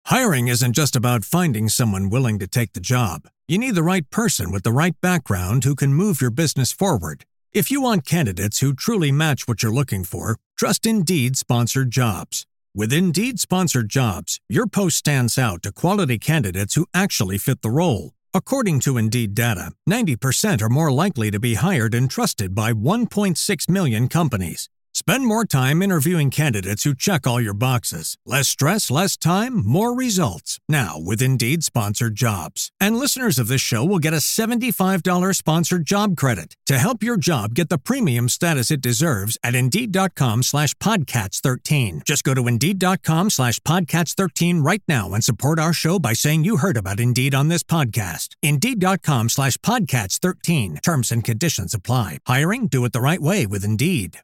Hiring isn't just about finding someone willing to take the job. You need the right person with the right background who can move your business forward. If you want candidates who truly match what you're looking for, trust Indeed-sponsored jobs. With Indeed-sponsored jobs, your post stands out to quality candidates who actually fit the role. According to Indeed data, 90% are more likely to be hired and trusted by 1.6 million companies. Spend more time interviewing candidates who check all your boxes. Less stress, less time, more results. Now, with Indeed-sponsored jobs. And listeners of this show will get a $75 sponsored job credit to help your job get the premium status it deserves at Indeed.com/Podcats13. Just go to Indeed.com/Podcats13 right now and support our show by saying you heard about Indeed on this podcast. Indeed.com/Podcats13. Terms and conditions apply. Hiring? Do it the right way with Indeed.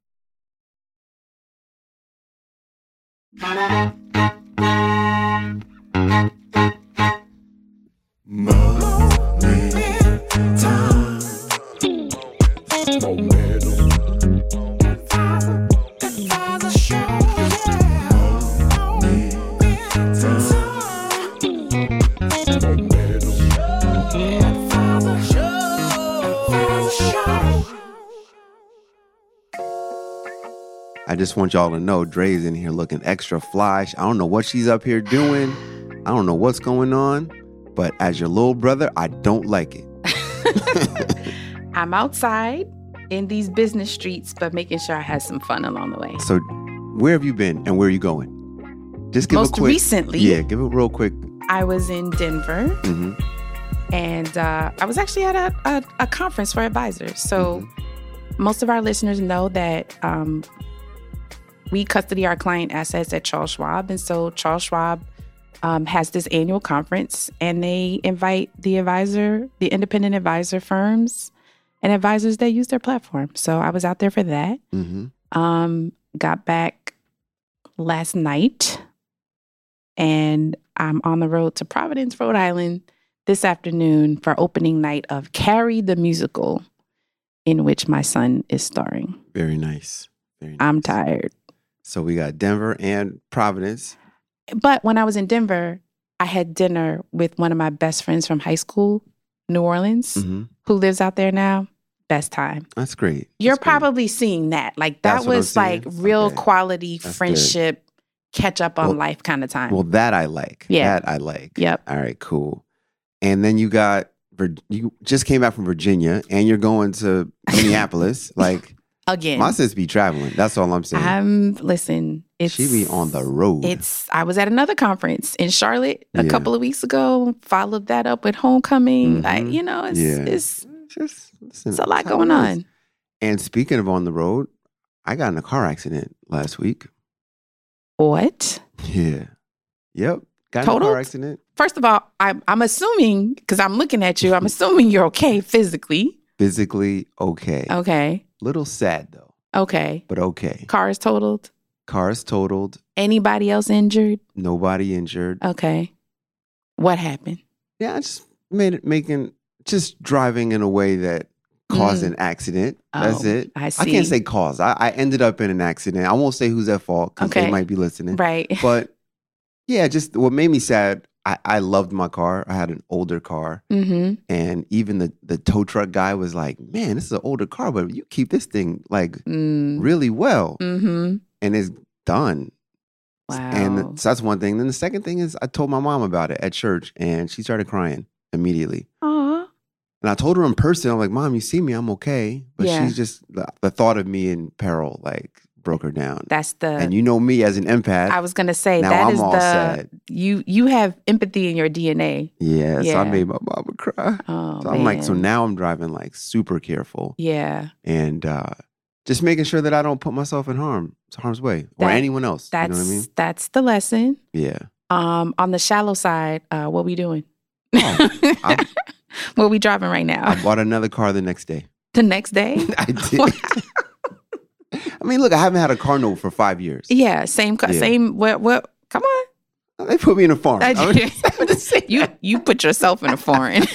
I just want y'all to know Dre's in here looking extra fly. I don't know what she's up here doing. I don't know what's going on. But as your little brother, I don't like it. I'm outside in these business streets, but making sure I had some fun along the way. So where have you been and where are you going? Just give Most a quick... recently. Yeah, give it real quick. I was in Denver. Mm-hmm. And I was actually at a conference for advisors. So most of our listeners know that... we custody our client assets at Charles Schwab. And so Charles Schwab has this annual conference, and they invite the independent advisor firms and advisors that use their platform. So I was out there for that. Got back last night, and I'm on the road to Providence, Rhode Island this afternoon for opening night of Carrie the Musical, in which my son is starring. Very nice. Very nice. I'm tired. So we got Denver and Providence. But when I was in Denver, I had dinner with one of my best friends from high school, New Orleans, who lives out there now. Best time. That's great. You're probably seeing that. Like, that was like real quality friendship, catch up on life kind of time. Well, that I like. Yeah. That I like. Yep. All right, cool. And then you just came back from Virginia and you're going to Minneapolis. Like, again. My sis be traveling. That's all I'm saying. Listen, she be on the road. I was at another conference in Charlotte a couple of weeks ago, followed that up with homecoming. Like, it's a lot going on. And speaking of on the road, I got in a car accident last week. What? Yeah. Yep. Got Totaled? in a car accident. First of all, I'm assuming, because I'm looking at you, I'm assuming you're okay physically. Physically okay. Okay. Little sad though. Okay. But okay. Car is totaled? Car is totaled. Anybody else injured? Nobody injured. Okay. What happened? Yeah, I just just driving in a way that caused an accident. That's it. I see. I can't say cause. I ended up in an accident. I won't say who's at fault because they might be listening. Right. But yeah, just what made me sad, I loved my car. I had an older car. And even the tow truck guy was like, man, this is an older car, but you keep this thing like really well. And it's done. Wow. And so that's one thing. Then the second thing is I told my mom about it at church and she started crying immediately. Aww. And I told her in person, I'm like, Mom, you see me, I'm okay. But she's just, the thought of me in peril, like, broke her down. And you know me as an empath. I was going to say, sad. You have empathy in your DNA. Yeah, so I made my mama cry. Oh, so I'm like, so now I'm driving like super careful. Yeah. And just making sure that I don't put myself in harm's way or anyone else. You know what I mean? That's the lesson. Yeah. On the shallow side, what we doing? Oh, what we driving right now? I bought another car the next day. The next day? I did. I mean, look, I haven't had a car note for 5 years. Yeah, same. What? Come on. They put me in a foreign. You put yourself in a foreign.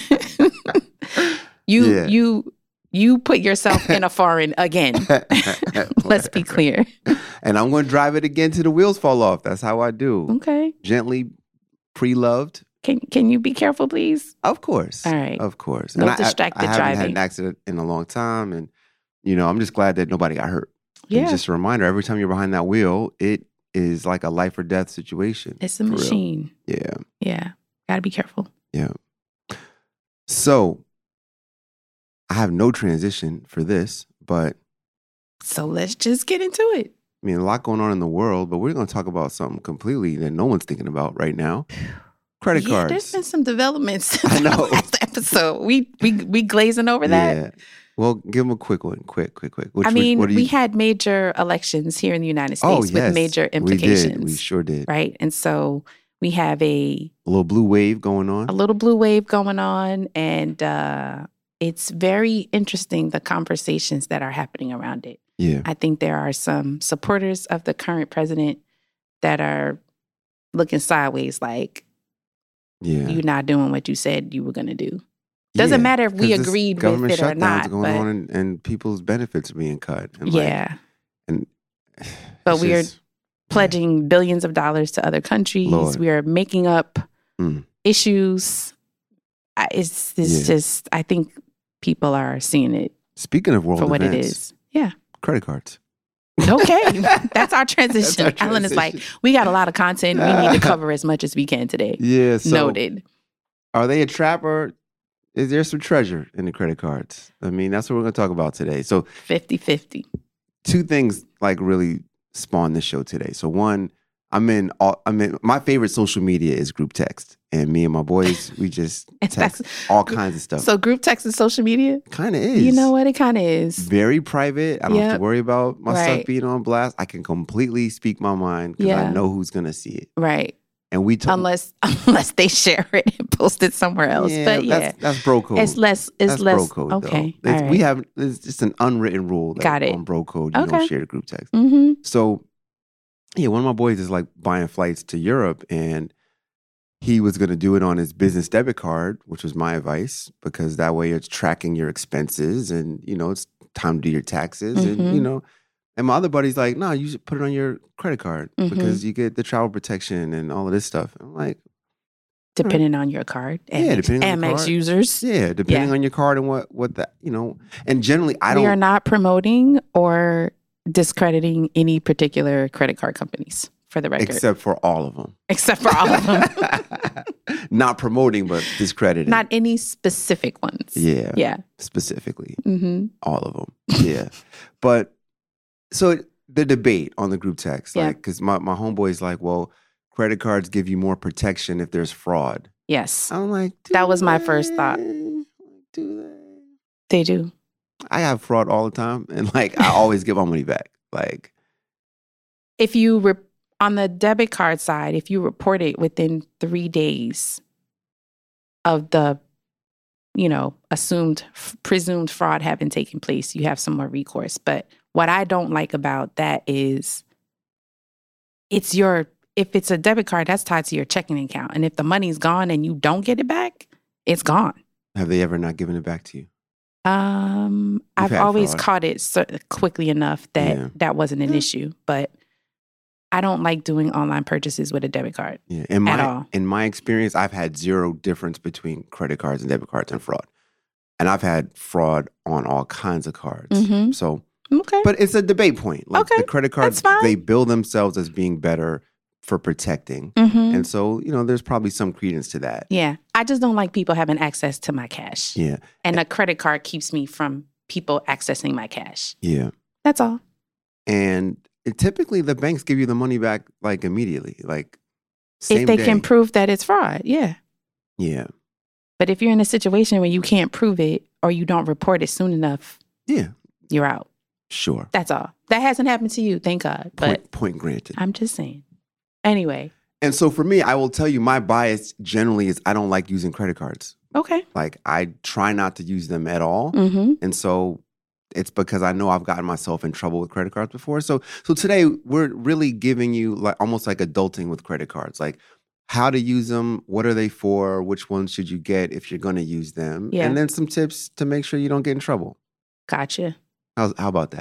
You put yourself in a foreign again. Let's be clear. And I'm going to drive it again till the wheels fall off. That's how I do. Okay. Gently pre-loved. Can you be careful, please? Of course. All right. Of course. No and distracted I haven't driving. had an accident in a long time. And, I'm just glad that nobody got hurt. Yeah. And just a reminder, every time you're behind that wheel, it is like a life or death situation. It's a machine. Real. Yeah. Yeah. Gotta be careful. Yeah. So I have no transition for this, but. So let's just get into it. I mean, a lot going on in the world, but we're going to talk about something completely that no one's thinking about right now. Credit cards. There's been some developments since I know. the last episode. We glazing over that. Yeah. Well, give them a quick one. Quick. We had major elections here in the United States with major implications. We did. We sure did. Right? And so we have a little blue wave going on. And it's very interesting, the conversations that are happening around it. Yeah. I think there are some supporters of the current president that are looking sideways like, you're not doing what you said you were going to do. Doesn't matter if we agreed with it or not. Going on and people's benefits are being cut. And but we are pledging billions of dollars to other countries. Lord. We are making up issues. It's just, I think people are seeing it. Speaking of world for what events, it is. Yeah. Credit cards. Okay. That's our transition. Ellen is like, we got a lot of content. We need to cover as much as we can today. Yeah. So noted. Are they a trap or is there some treasure in the credit cards? I mean, that's what we're going to talk about today. So 50-50. Two things like really spawned this show today. So one, my favorite social media is group text. And me and my boys, we just text all kinds of stuff. So group text is social media? Kind of is. You know what? It kind of is. Very private. I don't have to worry about my stuff being on blast. I can completely speak my mind because I know who's going to see it. Right. And we talk. Unless they share it and post it somewhere else. Yeah, but that's bro code. It's less. Bro code. Okay. Though. All right. We have, it's just an unwritten rule that on bro code, you don't share the group text. Mm-hmm. So, one of my boys is like buying flights to Europe, and he was going to do it on his business debit card, which was my advice, because that way it's tracking your expenses and, it's time to do your taxes. And, and my other buddy's like, no, you should put it on your credit card because you get the travel protection and all of this stuff. I'm like, depending on your card. Depending on Amex users. Yeah, depending on your card and what that, and generally We are not promoting or discrediting any particular credit card companies, for the record. Except for all of them. Not promoting, but discrediting. Not any specific ones. Yeah. Specifically. Mm-hmm. All of them. Yeah. But so the debate on the group text, because my homeboy's like, well, credit cards give you more protection if there's fraud. Yes. I'm like, that was my first thought. Do they? They do. I have fraud all the time, and I always get my money back. If you on the debit card side, if you report it within 3 days of the, presumed fraud having taken place, you have some more recourse. But what I don't like about that is if it's a debit card, that's tied to your checking account. And if the money's gone and you don't get it back, it's gone. Have they ever not given it back to you? I've always caught it quickly enough that wasn't an issue, but I don't like doing online purchases with a debit card. Yeah, at all. In my experience, I've had zero difference between credit cards and debit cards and fraud, and I've had fraud on all kinds of cards. Mm-hmm. So, but it's a debate point. The credit cards, they bill themselves as being better for protecting, and so there's probably some credence to that. Yeah, I just don't like people having access to my cash. Yeah, and a credit card keeps me from people accessing my cash. Yeah, that's all. And typically, the banks give you the money back immediately, same if they day. can prove that it's fraud. Yeah. Yeah. But if you're in a situation where you can't prove it or you don't report it soon enough, you're out. Sure. That's all. That hasn't happened to you, thank God. But point granted. I'm just saying. Anyway. And so for me, I will tell you, my bias generally is I don't like using credit cards. Okay. I try not to use them at all. Mm-hmm. And so it's because I know I've gotten myself in trouble with credit cards before. So today we're really giving you almost like adulting with credit cards, how to use them, what are they for, which ones should you get if you're going to use them, and then some tips to make sure you don't get in trouble. Gotcha. How about that?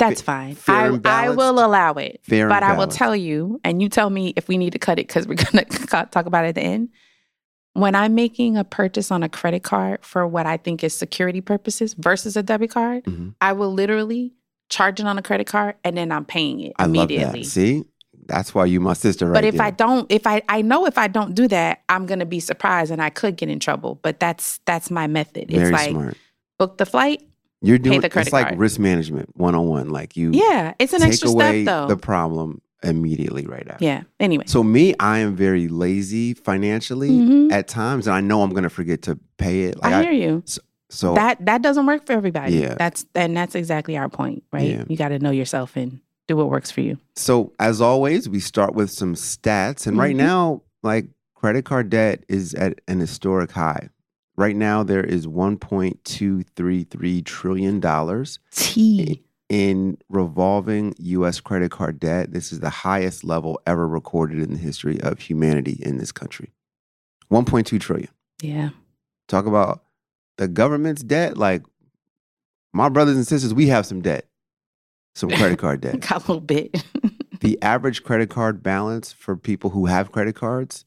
That's fine. Fair and I balanced. will allow it. Fair and but I will balanced. tell you, and you tell me if we need to cut it because we're going to talk about it at the end. When I'm making a purchase on a credit card for what I think is security purposes versus a debit card, I will literally charge it on a credit card and then I'm paying it immediately. I love that. See? That's why you my sister right But if there. I know if I don't do that, I'm going to be surprised and I could get in trouble. But that's my method. Very it's like, smart. book the flight, You're doing the credit it's like card. risk management 101. Like you it's an take extra away step though. the problem immediately right after. Yeah. Anyway. So me, I am very lazy financially at times, and I know I'm going to forget to pay it. Like I hear you. So that doesn't work for everybody. Yeah. That's exactly our point, right? Yeah. You got to know yourself and do what works for you. So as always, we start with some stats, and right now, like credit card debt is at an historic high. Right now, there is $1.233 trillion in revolving U.S. credit card debt. This is the highest level ever recorded in the history of humanity in this country. 1.2 trillion. Yeah. Talk about the government's debt. Like my brothers and sisters, we have some debt, some credit card debt. Got a little bit. The average credit card balance for people who have credit cards,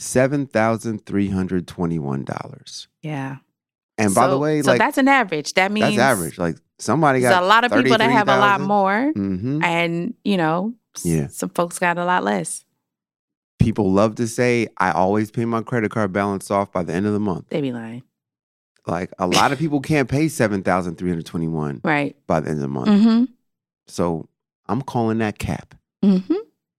$7,321. Yeah. And by the way, so like that's an average. That means that's average. Like somebody got there's a lot of people that have a lot 33,000. more, Mm-hmm. and some folks got a lot less. People love to say, I always pay my credit card balance off by the end of the month. They be lying, Like a lot of people can't pay $7,321 right? by the end of the month. Mm-hmm. So I'm calling that cap. Mm-hmm.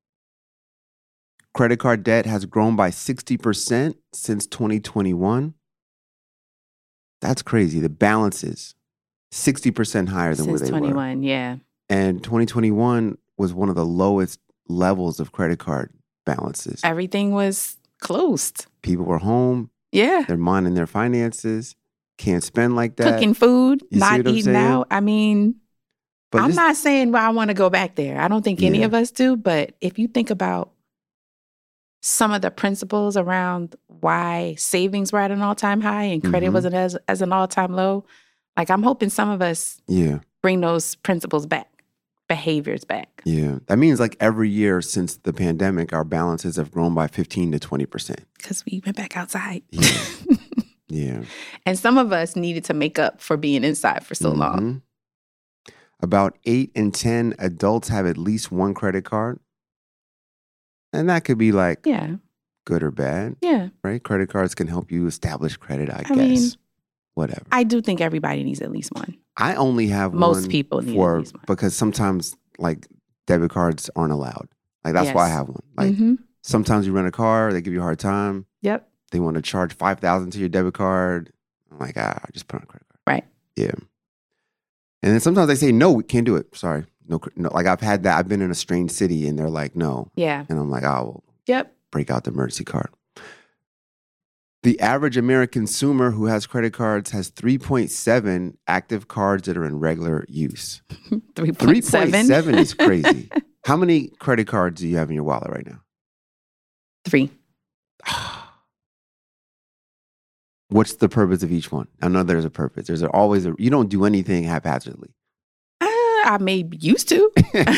Credit card debt has grown by 60% since 2021. That's crazy. The balance is 60% higher than where Since they 21, yeah. were. And 2021 was one of the lowest levels of credit card balances. Everything was closed. People were home. Yeah. They're minding their finances. Can't spend like that. Cooking food, You see not what I'm eating saying? out. I mean, But I'm this- not saying I want to go back there. I don't think any Yeah. of us do. But if you think about some of the principles around why savings were at an all-time high and credit Mhm. wasn't as an all-time low, like I'm hoping some of us Yeah. bring those principles back, behaviors back. Yeah. That means like every year since the pandemic, our balances have grown by 15 to 20%. Because we went back outside. Yeah. Yeah. And some of us needed to make up for being inside for so long. Mhm. About 8 in 10 adults have at least one credit card. And that could be like Yeah. good or bad, Yeah. right? Credit cards can help you establish credit, I guess. mean, Whatever. I do think everybody needs at least one. I only have Most one people need at for least one. because sometimes like debit cards aren't allowed. Like that's why I Yes. have one. Like Mhm. sometimes you rent a car, they give you a hard time. Yep. They want to charge $5,000 to your debit card. I'm like, I just put on a credit card. Right. Yeah. And then sometimes they say, no, we can't do it. Sorry. No. Like I've had that. I've been in a strange city and they're like, no. Yeah. And I'm like, oh, well, Yep. break out the emergency card. The average American consumer who has credit cards has 3.7 active cards that are in regular use. 3.7. 3.7 is crazy. How many credit cards do you have in your wallet right now? 3. What's the purpose of each one? I know there's a purpose. There's always you don't do anything haphazardly. I may be used to.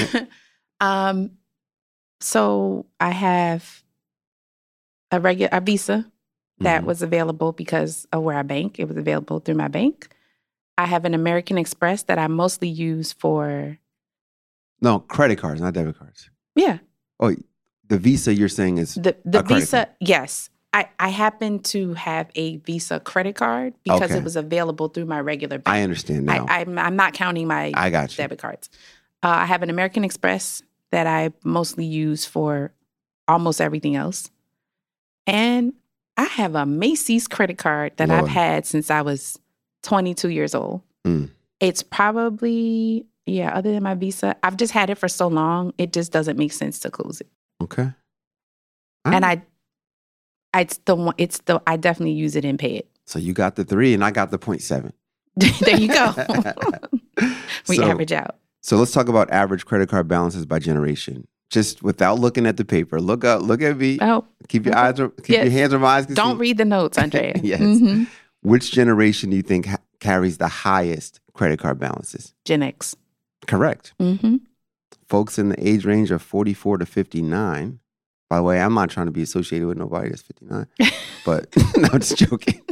So I have a Visa that Mhm. was available because of where I bank. It was available through my bank. I have an American Express that I mostly use for, No, credit cards, not debit cards. yeah, Oh, the Visa you're saying is the a credit Visa. card. Yes. I happen to have a Visa credit card because Okay. it was available through my regular bank. I understand now. I'm not counting my I got you. debit cards. I have an American Express that I mostly use for almost everything else. And I have a Macy's credit card that I've Lord. had since I was 22 years old. Mm. It's probably, other than my Visa, I've just had it for so long, it just doesn't make sense to close it. Okay. And I definitely use it and pay it. So you got the 3 and I got the 0.7. There you go. We So- average out. So let's talk about average credit card balances by generation. Just without looking at the paper. Look at me. Oh, Keep your okay. your hands where my eyes can don't see. read the notes, Andrea. Yes. Mhm. Which generation do you think carries the highest credit card balances? Gen X. Correct. Mm-hmm. Folks in the age range of 44 to 59. By the way, I'm not trying to be associated with nobody that's 59. But no, I'm just joking.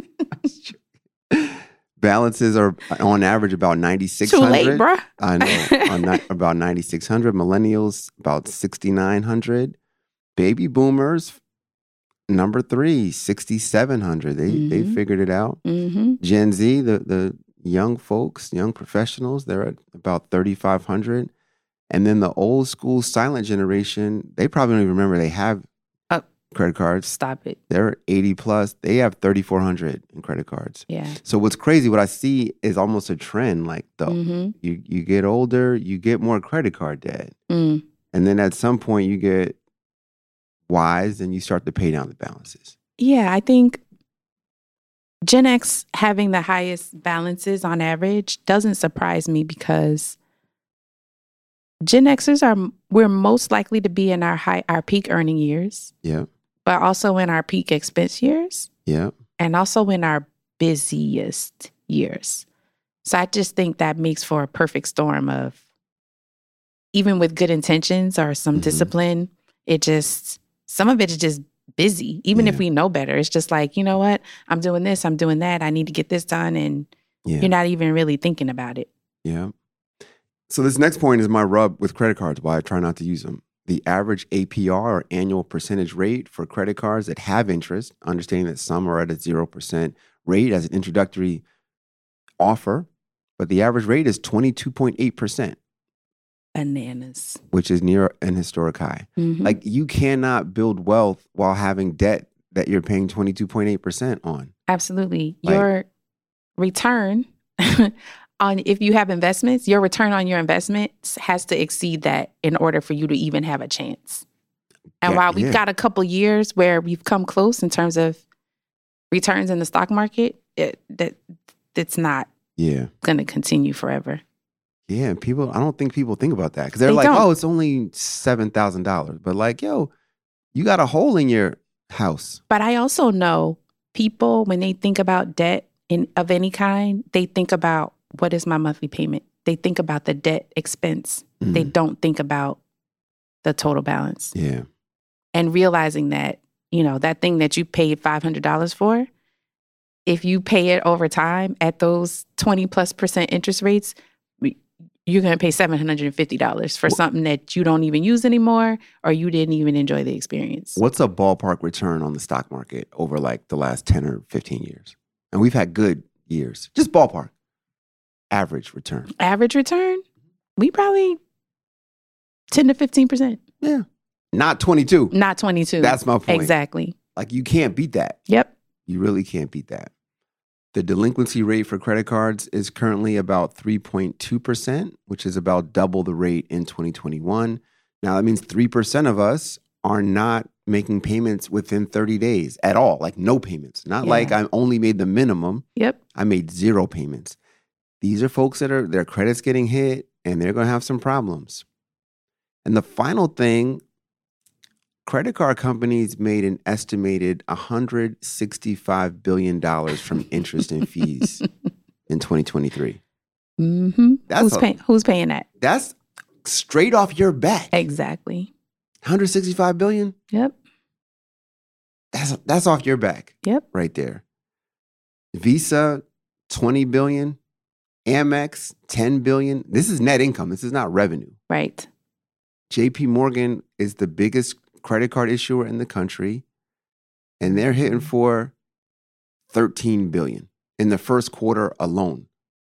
Balances are on average about 9,600. Too late, bruh. I know. About 9,600. Millennials, about 6,900. Baby boomers, number 3, 6,700. They figured it out. Mm-hmm. Gen Z, the young folks, young professionals, they're at about 3,500. And then the old school silent generation, they probably don't even remember they have credit cards. Stop it. They're 80 plus. They have 3,400 in credit cards. Yeah. So what's crazy, what I see is almost a trend. Like you get older, you get more credit card debt. Mm. And then at some point you get wise and you start to pay down the balances. Yeah, I think Gen X having the highest balances on average doesn't surprise me because Gen Xers we're most likely to be in our peak earning years. Yeah. But also in our peak expense years. Yeah. And also in our busiest years. So I just think that makes for a perfect storm of, even with good intentions or some discipline, some of it is just busy. Even if we know better, it's just like, you know what? I'm doing this, I'm doing that. I need to get this done. And you're not even really thinking about it. Yeah. So this next point is my rub with credit cards, why I try not to use them. The average APR, or annual percentage rate, for credit cards that have interest, understanding that some are at a 0% rate as an introductory offer, but the average rate is 22.8%. Bananas. Which is near an historic high. Mm-hmm. Like, you cannot build wealth while having debt that you're paying 22.8% on. Absolutely. Your return on, if you have investments, your return on your investments has to exceed that in order for you to even have a chance. And while we've got a couple years where we've come close in terms of returns in the stock market, it's not going to continue forever. Yeah, I don't think people think about that because they're like, oh, it's only $7,000. But like, yo, you got a hole in your house. But I also know people, when they think about debt of any kind, they think about, what is my monthly payment? They think about the debt expense. Mm-hmm. They don't think about the total balance. Yeah. And realizing that, that thing that you paid $500 for, if you pay it over time at those 20+% interest rates, you're going to pay $750 for something that you don't even use anymore, or you didn't even enjoy the experience. What's a ballpark return on the stock market over like the last 10 or 15 years? And we've had good years. Just ballpark. Average return. Average return? We probably 10 to 15%. Yeah. Not 22. Not 22. That's my point. Exactly. Like, you can't beat that. Yep. You really can't beat that. The delinquency rate for credit cards is currently about 3.2%, which is about double the rate in 2021. Now, that means 3% of us are not making payments within 30 days at all. Like, no payments. Not like I only made the minimum. Yep. I made 0 payments. These are folks that their credit's getting hit and they're going to have some problems. And the final thing, credit card companies made an estimated $165 billion from interest and fees in 2023. Mm-hmm. Who's paying that? That's straight off your back. Exactly. $165 billion? Yep. That's off your back. Yep. Right there. Visa, $20 billion. Amex, $10 billion. This is net income. This is not revenue. Right. JP Morgan is the biggest credit card issuer in the country, and they're hitting for $13 billion in the first quarter alone.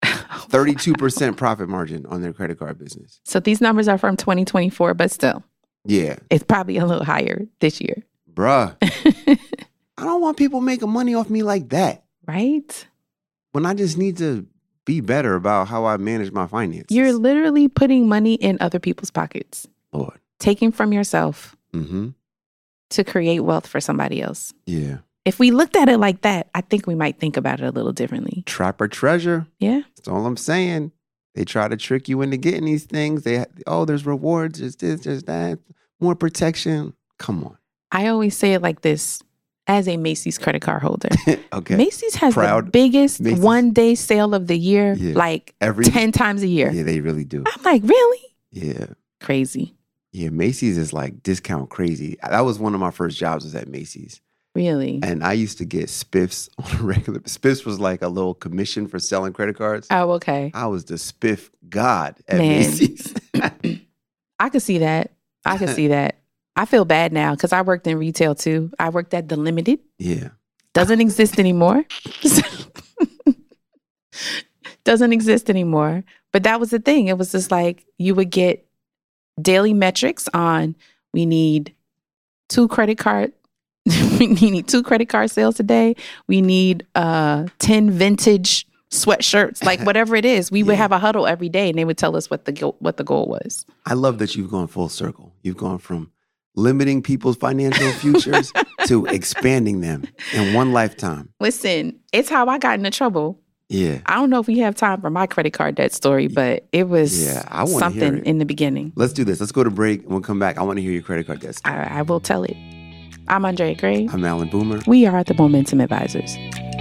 32% profit margin on their credit card business. So these numbers are from 2024, but still. Yeah. It's probably a little higher this year. Bruh. I don't want people making money off me like that. Right? When I just need to be better about how I manage my finances. You're literally putting money in other people's pockets. Lord. Taking from yourself to create wealth for somebody else. Yeah. If we looked at it like that, I think we might think about it a little differently. Trap or treasure. Yeah. That's all I'm saying. They try to trick you into getting these things. There's rewards, there's this, there's that, more protection. Come on. I always say it like this. as a Macy's credit card holder. Okay. Macy's has the biggest one-day sale of the year, like 10 times a year. Yeah, they really do. I'm like, really? Yeah. Crazy. Yeah, Macy's is like discount crazy. That was one of my first jobs was at Macy's. Really? And I used to get spiffs on a regular. Spiffs was like a little commission for selling credit cards. Oh, okay. I was the spiff god at Macy's. I could see that. I feel bad now because I worked in retail too. I worked at The Limited. Yeah. Doesn't exist anymore. Doesn't exist anymore. But that was the thing. It was just like you would get daily metrics on we need 2 credit card sales a day. We need 10 vintage sweatshirts, like whatever it is. We would have a huddle every day and they would tell us what the goal was. I love that you've gone full circle. You've gone from limiting people's financial futures to expanding them in one lifetime. Listen, it's how I got into trouble. Yeah. I don't know if we have time for my credit card debt story, but it was something in the beginning. Let's do this. Let's go to break and we'll come back. I want to hear your credit card debt story. I will tell it. I'm Andrea Gray. I'm Alan Boomer. We are the Momentum Advisors.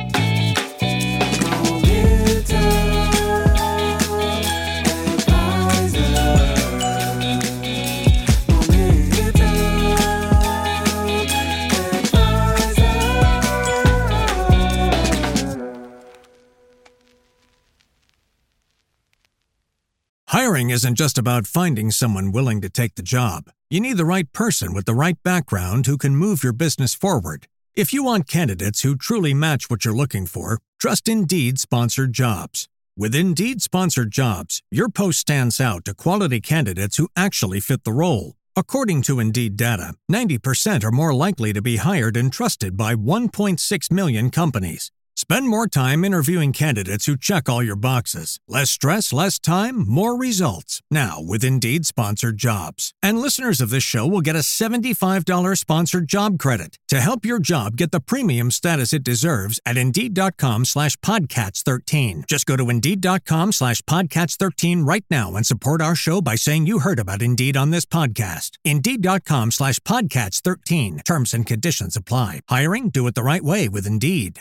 Hiring isn't just about finding someone willing to take the job. You need the right person with the right background who can move your business forward. If you want candidates who truly match what you're looking for, trust Indeed Sponsored Jobs. With Indeed Sponsored Jobs, your post stands out to quality candidates who actually fit the role. According to Indeed data, 90% are more likely to be hired and trusted by 1.6 million companies. Spend more time interviewing candidates who check all your boxes. Less stress, less time, more results. Now with Indeed Sponsored Jobs. And listeners of this show will get a $75 sponsored job credit to help your job get the premium status it deserves at Indeed.com/Podcats13. Just go to Indeed.com/Podcats13 right now and support our show by saying you heard about Indeed on this podcast. Indeed.com/Podcats13. Terms and conditions apply. Hiring? Do it the right way with Indeed.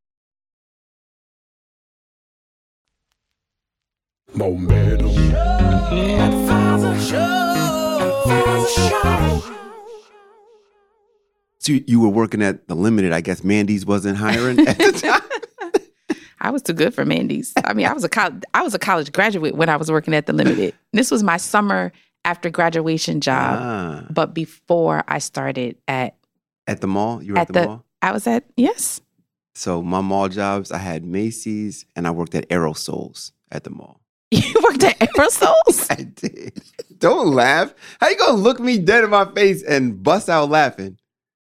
Momentum. So you were working at The Limited. I guess Mandy's wasn't hiring at the time. I was too good for Mandy's. I mean, I was a college graduate when I was working at The Limited. This was my summer after graduation job, but before I started at the mall. You were at the mall. I was at yes. So my mall jobs, I had Macy's and I worked at Aerosols at the mall. You worked at Aerosols? I did. Don't laugh. How you gonna look me dead in my face and bust out laughing?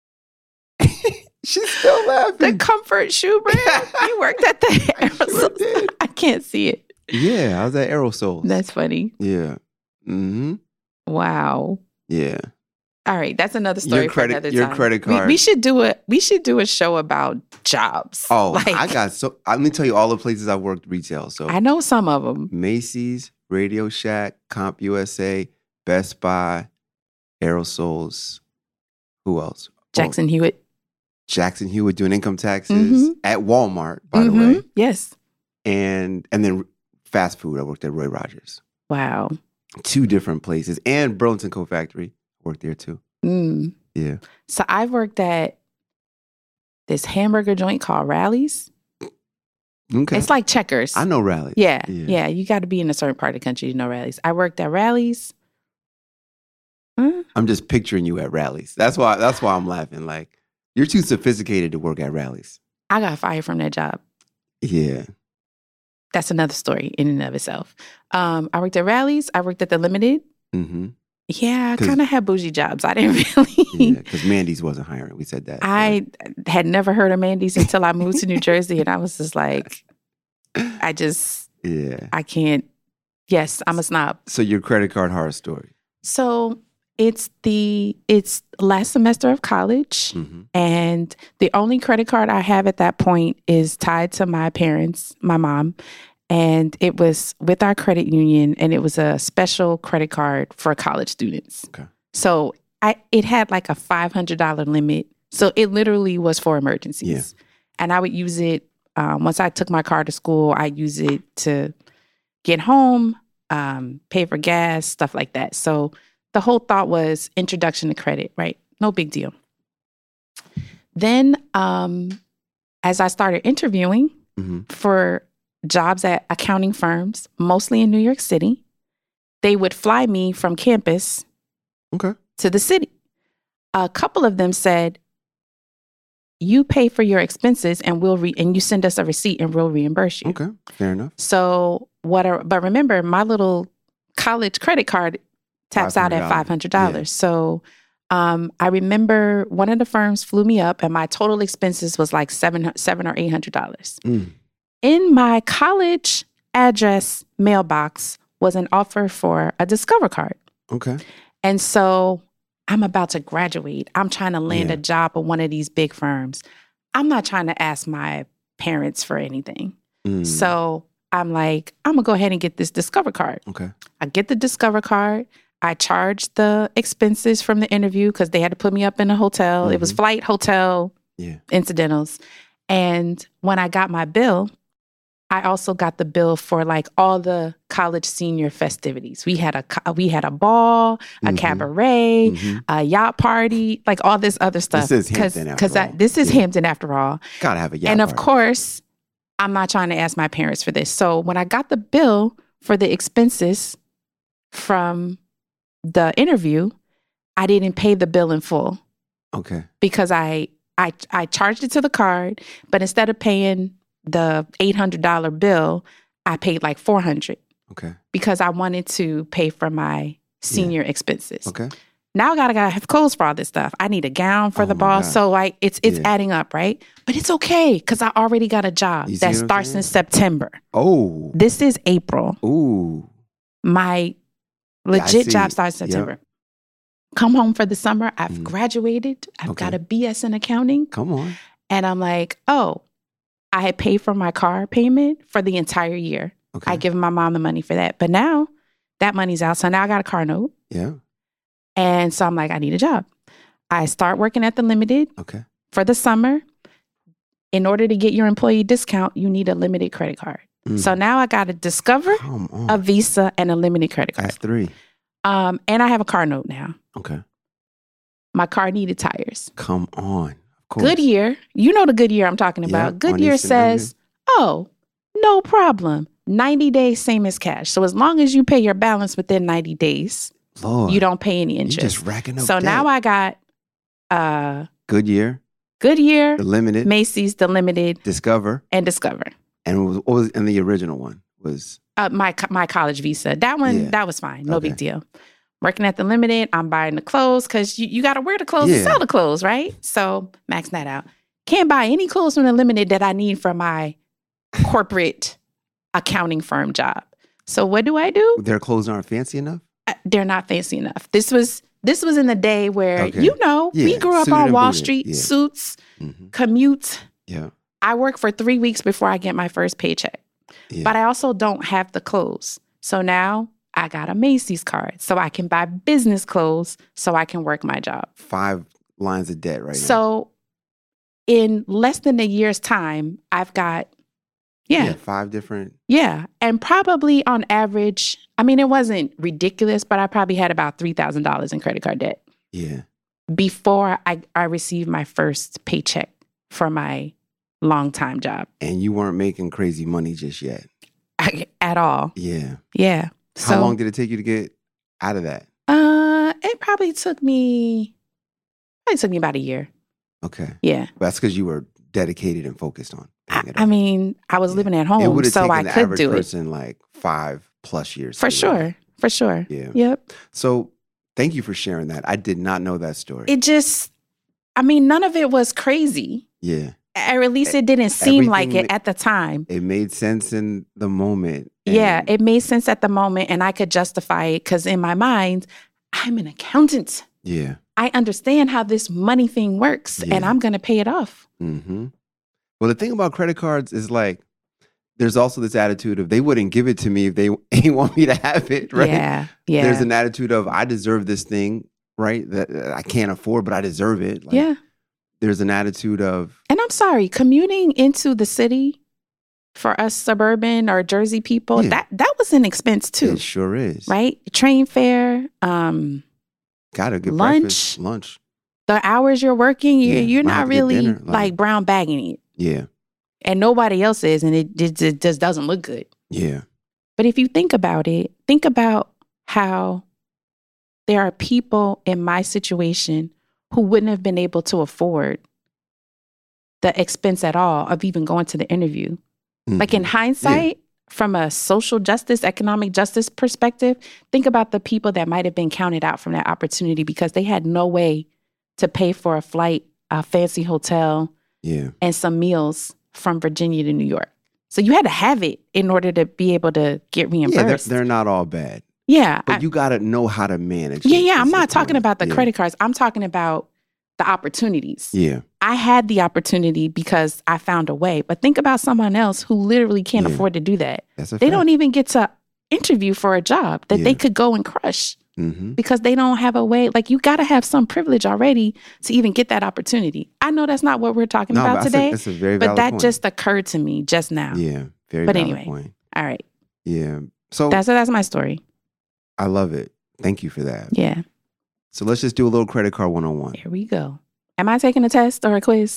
She's still laughing. The comfort shoe brand? You worked at the Aerosols? Sure, I can't see it. Yeah, I was at Aerosols. That's funny. Yeah. Mm-hmm. Wow. Yeah. All right, that's another story for another time. Your credit card. We should do a show about jobs. Oh, let me tell you all the places I worked retail. So I know some of them. Macy's, Radio Shack, CompUSA, Best Buy, Aerosols. Who else? Jackson Hewitt. Jackson Hewitt doing income taxes at Walmart, by the way. Yes. And then fast food. I worked at Roy Rogers. Wow. 2 different places. And Burlington Coat Factory. Worked there too. Yeah. So I worked at this hamburger joint called Rally's. Okay. It's like Checkers. I know Rally's. Yeah. You got to be in a certain part of the country to know Rally's. I worked at Rally's. I'm just picturing you at Rally's. That's why I'm laughing. Like, you're too sophisticated to work at Rally's. I got fired from that job. Yeah. That's another story in and of itself. I worked at Rally's. I worked at The Limited. Mm-hmm. Yeah, I kind of had bougie jobs. I didn't really. Yeah, because Mandy's wasn't hiring. We said that. I had never heard of Mandy's until I moved to New Jersey, and I was just like, I can't. Yes, I'm a snob. So your credit card horror story. So it's last semester of college, and the only credit card I have at that point is tied to my parents, my mom. And it was with our credit union, and it was a special credit card for college students. Okay. So it had like a $500 limit. So it literally was for emergencies. Yeah. And I would use it, once I took my car to school, I use it to get home, pay for gas, stuff like that. So the whole thought was introduction to credit, right? No big deal. Then as I started interviewing for jobs at accounting firms, mostly in New York City, they would fly me from campus to the city. A couple of them said, you pay for your expenses and and you send us a receipt and we'll reimburse you. Okay, fair enough. So but remember, my little college credit card taps out at $500. Yeah. So I remember one of the firms flew me up and my total expenses was like $700 or $800. In my college address mailbox was an offer for a Discover card. Okay. And so I'm about to graduate. I'm trying to land a job at one of these big firms. I'm not trying to ask my parents for anything. So I'm like, I'm going to go ahead and get this Discover card. Okay. I get the Discover card. I charged the expenses from the interview because they had to put me up in a hotel. It was flight, hotel, incidentals. And when I got my bill, I also got the bill for like all the college senior festivities. We had a ball, a cabaret, a yacht party, like all this other stuff. This is Hampton after all. This is Hampton after all. Gotta have a yacht And party. of course, I'm not trying to ask my parents for this. So when I got the bill for the expenses from the interview, I didn't pay the bill in full. Okay. Because I charged it to the card, but instead of paying the $800 bill, I paid like $400. Okay. Because I wanted to pay for my senior expenses. Okay. Now I gotta have clothes for all this stuff. I need a gown for the ball. gosh. So like it's adding up, right? But it's okay because I already got a job You see that what I'm starts saying? in September. Oh. This is April. Ooh. My legit see job it. starts in Yep. September. Come home for the summer. I've graduated. I've got a BS in accounting. Come on. And I'm like, oh, I had paid for my car payment for the entire year. Okay. I give my mom the money for that. But now that money's out. So now I got a car note. Yeah. And so I'm like, I need a job. I start working at the Limited Okay. for the summer. In order to get your employee discount, you need a Limited credit card. So now I got to Discover, Come on. a Visa, and a Limited credit card. That's 3. And I have a car note now. Okay. My car needed tires. Come on. Of course. Goodyear, you know the Goodyear I'm talking about. Yep, Goodyear on Eastern says, oh, no problem. 90 days, same as cash. So as long as you pay your balance within 90 days, Lord. you don't pay any You interest. just racking up So debt. now I got Goodyear, Goodyear, the Limited, Macy's, the Limited, Discover, and Discover. and what was and the original one was My college Visa. That one, that was fine. No Okay. big deal. Working at the Limited, I'm buying the clothes because you got to wear the clothes to sell the clothes, right? So maxing that out. Can't buy any clothes from the Limited that I need for my corporate accounting firm job. So what do? their clothes aren't fancy enough. They're not fancy enough. This was in the day where, Okay. we Yeah, grew up suited on and Wall booted. Street, Yeah. suits, Mm-hmm. commute. Yeah. I work for 3 weeks before I get my first paycheck. Yeah. But I also don't have the clothes. So now I got a Macy's card so I can buy business clothes so I can work my job. 5 lines of debt right now. So in less than a year's time, I've got, 5 different. And probably on average, I mean, it wasn't ridiculous, but I probably had about $3,000 in credit card debt Yeah. before I received my first paycheck for my long-time job And you weren't making crazy money just yet. at all. Yeah. Yeah. How long did it take you to get out of that? It probably took me about a year. Okay. Yeah. That's because you were dedicated and focused on paying it I off. mean, I was living at It home, would have so taken I the could average do it. person like 5+ years. For to do that. sure. For sure. Yeah. Yep. So thank you for sharing that. I did not know that story. None of it was crazy. Yeah. Or at least it didn't seem like everything it at the time. It made sense in the moment. Yeah, and- it made sense at the moment and I could justify it because in my mind, I'm an accountant. Yeah. I understand how this money thing works and Yeah. I'm going to pay it off. Mm-hmm. Well, the thing about credit cards is like, there's also this attitude of they wouldn't give it to me if they ain't want me to have it, right? Yeah. Yeah. There's an attitude of I deserve this thing, right? That I can't afford, but I deserve it. Like, yeah. there's an attitude of, and I'm sorry, commuting into the city for us suburban or Jersey people, that was an expense too. It sure is. Right? Train fare, gotta get lunch, breakfast, lunch. The hours you're working, you're not really dinner, like brown bagging it. Yeah. And nobody else is, and it just doesn't look good. Yeah. But if you think about it, think about how there are people in my situation who wouldn't have been able to afford the expense at all of even going to the interview. Mm-hmm. Like in hindsight, from a social justice, economic justice perspective, think about the people that might have been counted out from that opportunity because they had no way to pay for a flight, a fancy hotel, and some meals from Virginia to New York. So you had to have it in order to be able to get reimbursed. Yeah, they're not all bad. Yeah. But you got to know how to manage. Yeah. I'm not talking about the credit cards. I'm talking about the opportunities. Yeah. I had the opportunity because I found a way. But think about someone else who literally can't afford to do that. They don't even get to interview for a job that they could go and crush because they don't have a way. Like, you got to have some privilege already to even get that opportunity. I know that's not what we're talking about today. That's a very valid point. But that point. just occurred to me just now. Yeah. Very but valid anyway, point. All right. Yeah. So that's my story. I love it. Thank you for that. Yeah. So let's just do a little credit card 101. Here we go. Am I taking a test or a quiz?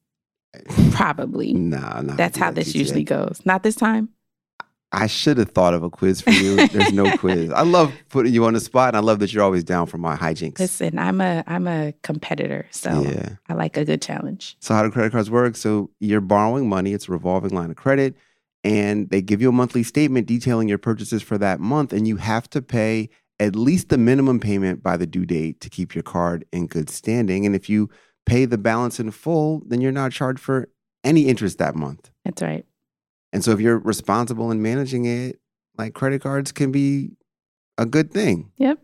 Probably. Nah. That's how this usually goes. Not this time? I should have thought of a quiz for you. There's no quiz. I love putting you on the spot, and I love that you're always down for my hijinks. Listen, I'm a competitor, so I like a good challenge. So how do credit cards work? So you're borrowing money. It's a revolving line of credit, and they give you a monthly statement detailing your purchases for that month, and you have to pay at least the minimum payment by the due date to keep your card in good standing. And if you pay the balance in full, then you're not charged for any interest that month. That's right. And so if you're responsible in managing it, like, credit cards can be a good thing. Yep.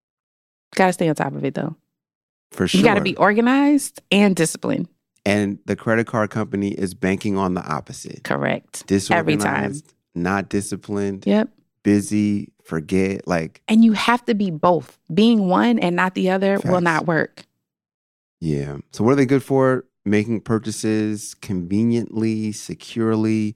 Got to stay on top of it, though. For sure. You got to be organized and disciplined. And the credit card company is banking on the opposite. Correct. Disorganized, every time. Not disciplined. Yep. Busy, forget, like. And you have to be both. Being one and not the other will not work. Yeah. So what are they good for? Making purchases conveniently, securely,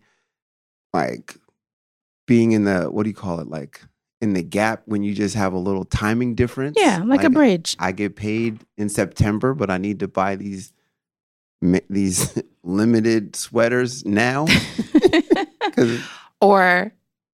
like being in the, what do you call it? Like in the gap when you just have a little timing difference. Yeah, like a bridge. I get paid in September, but I need to buy these limited sweaters now. Or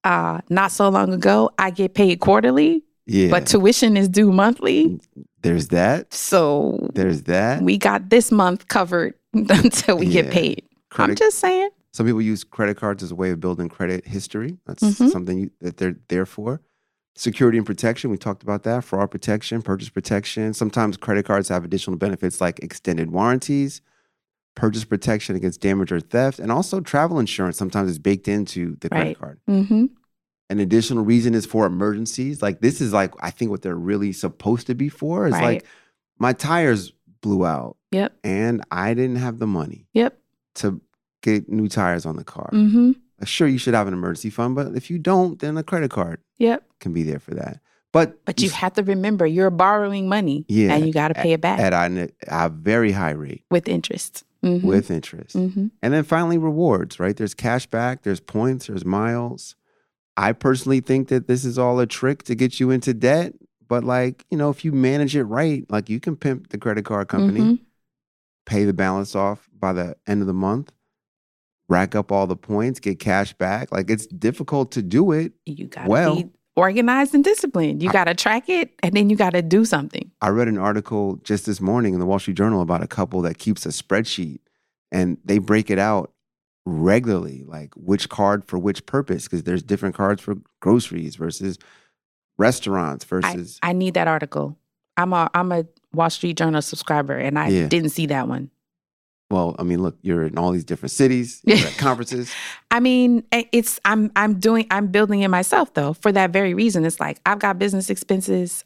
not so long ago, I get paid quarterly. Yeah. But tuition is due monthly. There's that. So there's that. We got this month covered until we get paid. I'm just saying. Some people use credit cards as a way of building credit history. That's something that they're there for. Security and protection, we talked about that. Fraud protection, purchase protection. Sometimes credit cards have additional benefits like extended warranties, purchase protection against damage or theft, and also travel insurance sometimes is baked into the credit card. Mm-hmm. An additional reason is for emergencies. Like, this is like, I think what they're really supposed to be for is like, my tires blew out. Yep. And I didn't have the money. Yep. To get new tires on the car. Mm-hmm. Sure, you should have an emergency fund, but if you don't, then a credit card can be there for that. But you have to remember, you're borrowing money and you got to pay it back. At a very high rate. With interest. Mm-hmm. With interest. Mm-hmm. And then finally, rewards, right? There's cash back, there's points, there's miles. I personally think that this is all a trick to get you into debt. But, like, you know, if you manage it right, like, you can pimp the credit card company, pay the balance off by the end of the month, rack up all the points, get cash back. Like, it's difficult to do it. You got to be organized and disciplined. You got to track it, and then you got to do something. I read an article just this morning in the Wall Street Journal about a couple that keeps a spreadsheet, and they break it out regularly, like which card for which purpose, because there's different cards for groceries versus restaurants versus. I need that article. I'm a Wall Street Journal subscriber, and I didn't see that one. Well, I mean, look, you're in all these different cities, you're at conferences. I mean, I'm building it myself though, for that very reason. It's like, I've got business expenses,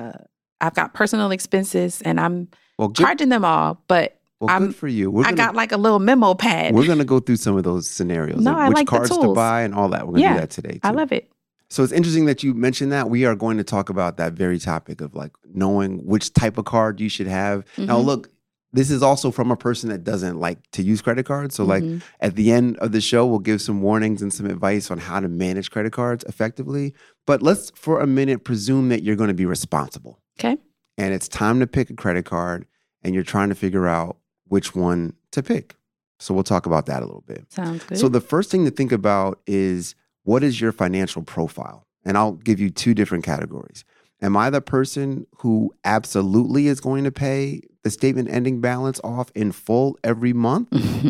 I've got personal expenses, and I'm charging them all, but good for you. I got like a little memo pad. We're going to go through some of those scenarios. No, which cards to buy and all that. We're going to do that today too. I love it. So it's interesting that you mentioned that. We are going to talk about that very topic of, like, knowing which type of card you should have. Now, look, this is also from a person that doesn't like to use credit cards. So like at the end of the show, we'll give some warnings and some advice on how to manage credit cards effectively. But let's for a minute presume that you're going to be responsible. Okay. And it's time to pick a credit card and you're trying to figure out which one to pick. So we'll talk about that a little bit. Sounds good. So the first thing to think about is, what is your financial profile? And I'll give you two different categories. Am I the person who absolutely is going to pay the statement ending balance off in full every month?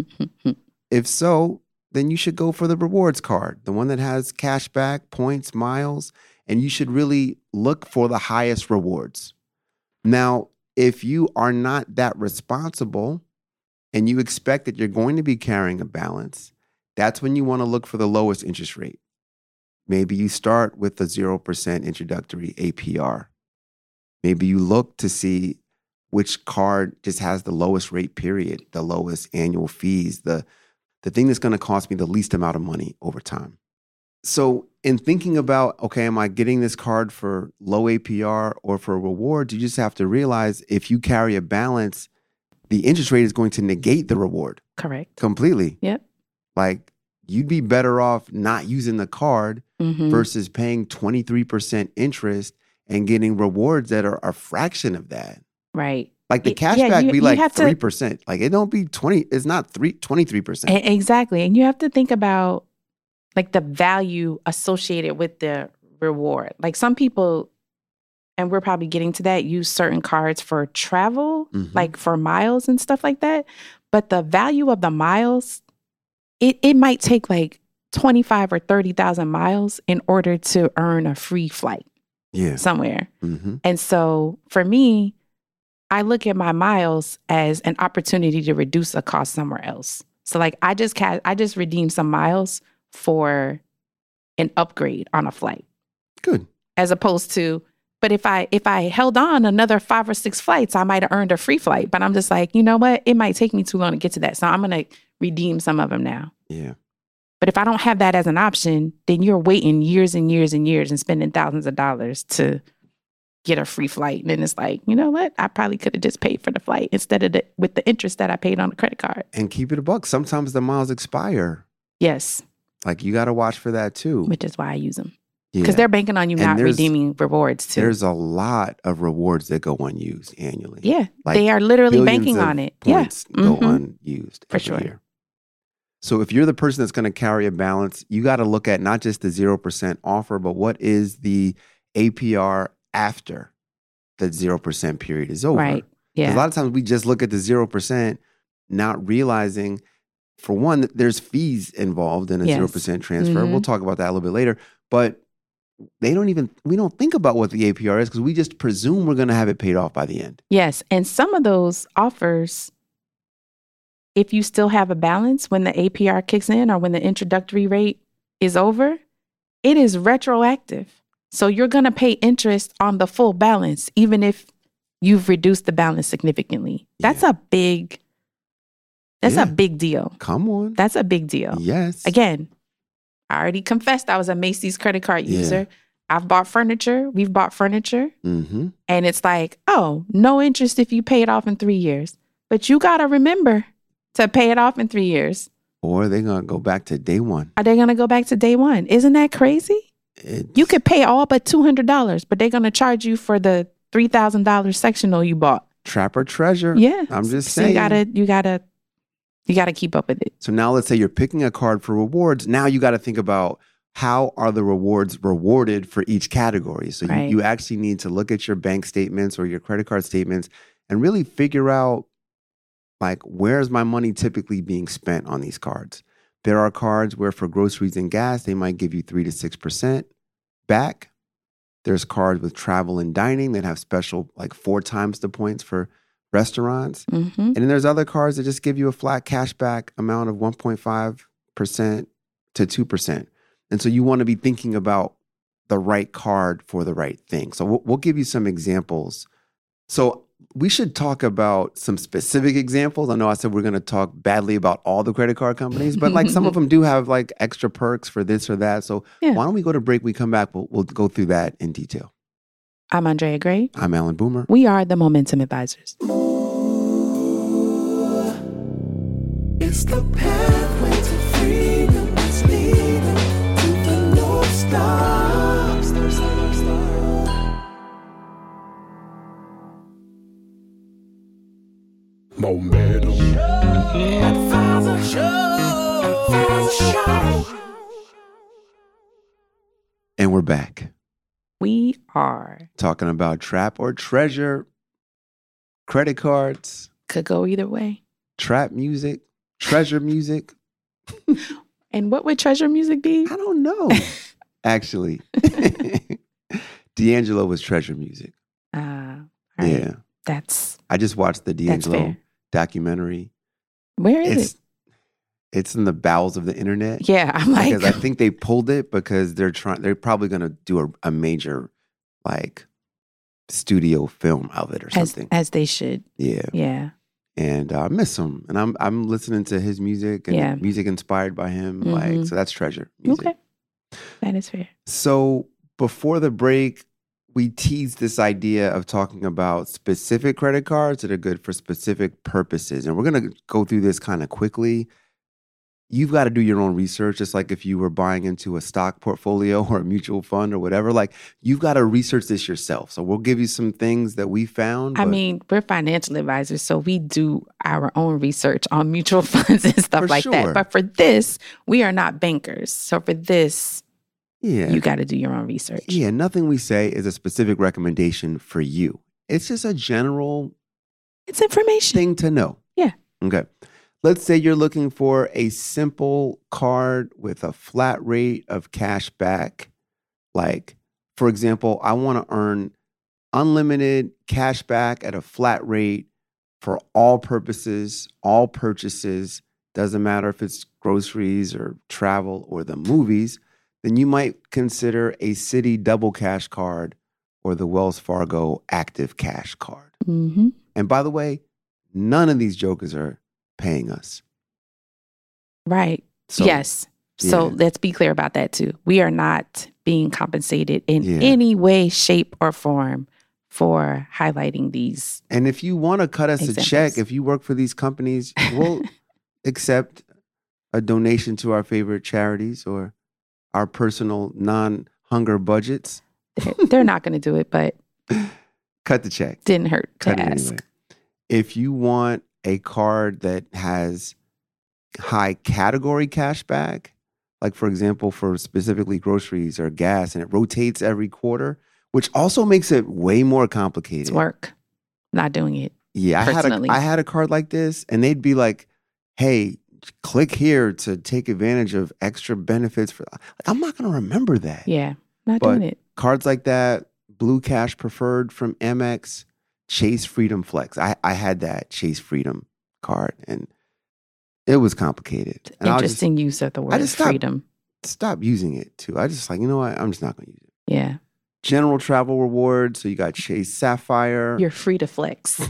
If so, then you should go for the rewards card, the one that has cash back, points, miles, and you should really look for the highest rewards. Now, if you are not that responsible and you expect that you're going to be carrying a balance, that's when you want to look for the lowest interest rate. Maybe you start with the 0% introductory APR. Maybe you look to see which card just has the lowest rate period, the lowest annual fees, the thing that's going to cost me the least amount of money over time. So in thinking about, okay, am I getting this card for low APR or for rewards, you just have to realize if you carry a balance, the interest rate is going to negate the reward. Correct. Completely. Yep. Like, you'd be better off not using the card versus paying 23% interest and getting rewards that are a fraction of that. Right. Like the cashback be like 3%. Like it don't be 20. It's not 23%. Exactly. And you have to think about like the value associated with the reward. Like some people, and we're probably getting to that, use certain cards for travel, like for miles and stuff like that. But the value of the miles, it might take like 25 or 30,000 miles in order to earn a free flight somewhere. And so for me, I look at my miles as an opportunity to reduce a cost somewhere else. So like I just redeemed some miles for an upgrade on a flight. Good. As opposed to, but if I held on another 5 or 6 flights, I might have earned a free flight. But I'm just like, you know what? It might take me too long to get to that. So I'm going to redeem some of them now. Yeah. But if I don't have that as an option, then you're waiting years and years and years and spending thousands of dollars to get a free flight. And then it's like, you know what? I probably could have just paid for the flight instead of with the interest that I paid on the credit card. And keep it a buck. Sometimes the miles expire. Yes. Like you got to watch for that too. Which is why I use them. Because they're banking on you not redeeming rewards too. There's a lot of rewards that go unused annually. Yeah. Like they are literally banking on it. Points go unused for every year. So if you're the person that's going to carry a balance, you got to look at not just the 0% offer, but what is the APR after the 0% period is over. Right. Yeah. A lot of times we just look at the 0%, not realizing, for one, that there's fees involved in a 0% transfer. We'll talk about that a little bit later. But we don't think about what the APR is because we just presume we're going to have it paid off by the end. Yes. And some of those offers, if you still have a balance when the APR kicks in or when the introductory rate is over, it is retroactive. So you're going to pay interest on the full balance, even if you've reduced the balance significantly. That's a big deal. Come on. That's a big deal. Yes. Again, I already confessed I was a Macy's credit card user. I've bought furniture. We've bought furniture. And it's like, oh, no interest if you pay it off in 3 years. But you got to remember to pay it off in 3 years. Or they're going to go back to day one. Are they going to go back to day one? Isn't that crazy? You could pay all but $200, but they're going to charge you for the $3,000 sectional you bought. Trap or treasure. Yeah. I'm just saying. You gotta keep up with it. So now let's say you're picking a card for rewards. Now you got to think about how are the rewards rewarded for each category. So you actually need to look at your bank statements or your credit card statements and really figure out, like, where's my money typically being spent on these cards? There are cards where for groceries and gas, they might give you 3 to 6% back. There's cards with travel and dining that have special, like 4 times the points for restaurants. And then there's other cards that just give you a flat cashback amount of 1.5% to 2%. And so you want to be thinking about the right card for the right thing. So we'll give you some examples. So we should talk about some specific examples. I know I said we're going to talk badly about all the credit card companies, but like some of them do have like extra perks for this or that. So why don't we go to break? We come back. We'll go through that in detail. I'm Andrea Gray. I'm Alan Boomer. We are the Momentum Advisors. It's the pathway to freedom that's leading to the North Star. Momentum. And we're back. We are. Talking about trap or treasure, credit cards, Could go either way. trap music, treasure music. And what would treasure music be? I don't know, actually. D'Angelo was treasure music. All right. Yeah. I just watched the D'Angelo documentary. Where is it? It's in the bowels of the internet. Yeah, I'm like, because I think they pulled it because they're probably going to do a major like studio film of it or something. As they should. Yeah. Yeah. And I miss him, and I'm listening to his music and music inspired by him. Mm-hmm. Like, so that's treasure music. Okay, that is fair. So before the break, we teased this idea of talking about specific credit cards that are good for specific purposes. And we're going to go through this kind of quickly. You've got to do your own research, just like if you were buying into a stock portfolio or a mutual fund or whatever. Like, you've got to research this yourself. So we'll give you some things that we found. I mean, we're financial advisors, so we do our own research on mutual funds and stuff like that. But for this, we are not bankers. So for this, you got to do your own research. Yeah, nothing we say is a specific recommendation for you. It's just a general It's information thing to know. Yeah. Okay. Let's say you're looking for a simple card with a flat rate of cash back. Like, for example, I want to earn unlimited cash back at a flat rate for all purposes, all purchases. Doesn't matter if it's groceries or travel or the movies. Then you might consider a Citi Double Cash card or the Wells Fargo Active Cash card. Mm-hmm. And by the way, none of these jokers are paying us. Right. So, yes. So yeah. let's be clear about that too. We are not being compensated in any way, shape, or form for highlighting these. And if you want to cut us examples. a check, if you work for these companies, we'll accept a donation to our favorite charities or our personal non-hunger budgets. They're not going to do it, but cut the check. Didn't hurt to Cut it ask. anyway. If you want a card that has high category cash back, like for example, for specifically groceries or gas, and it rotates every quarter, which also makes it way more complicated. It's work. Not doing it. Yeah, personally. I had a card like this, and they'd be like, "Hey, click here to take advantage of extra benefits." I'm not going to remember that. Yeah, not doing it. Cards like that, Blue Cash Preferred from Amex, Chase Freedom Flex. I had that Chase Freedom card, and it was complicated. And Interesting use of the word freedom. Stop using it too. I just like, you know what? I'm just not going to use it. Yeah. General travel rewards. So you got Chase Sapphire. You're free to flex.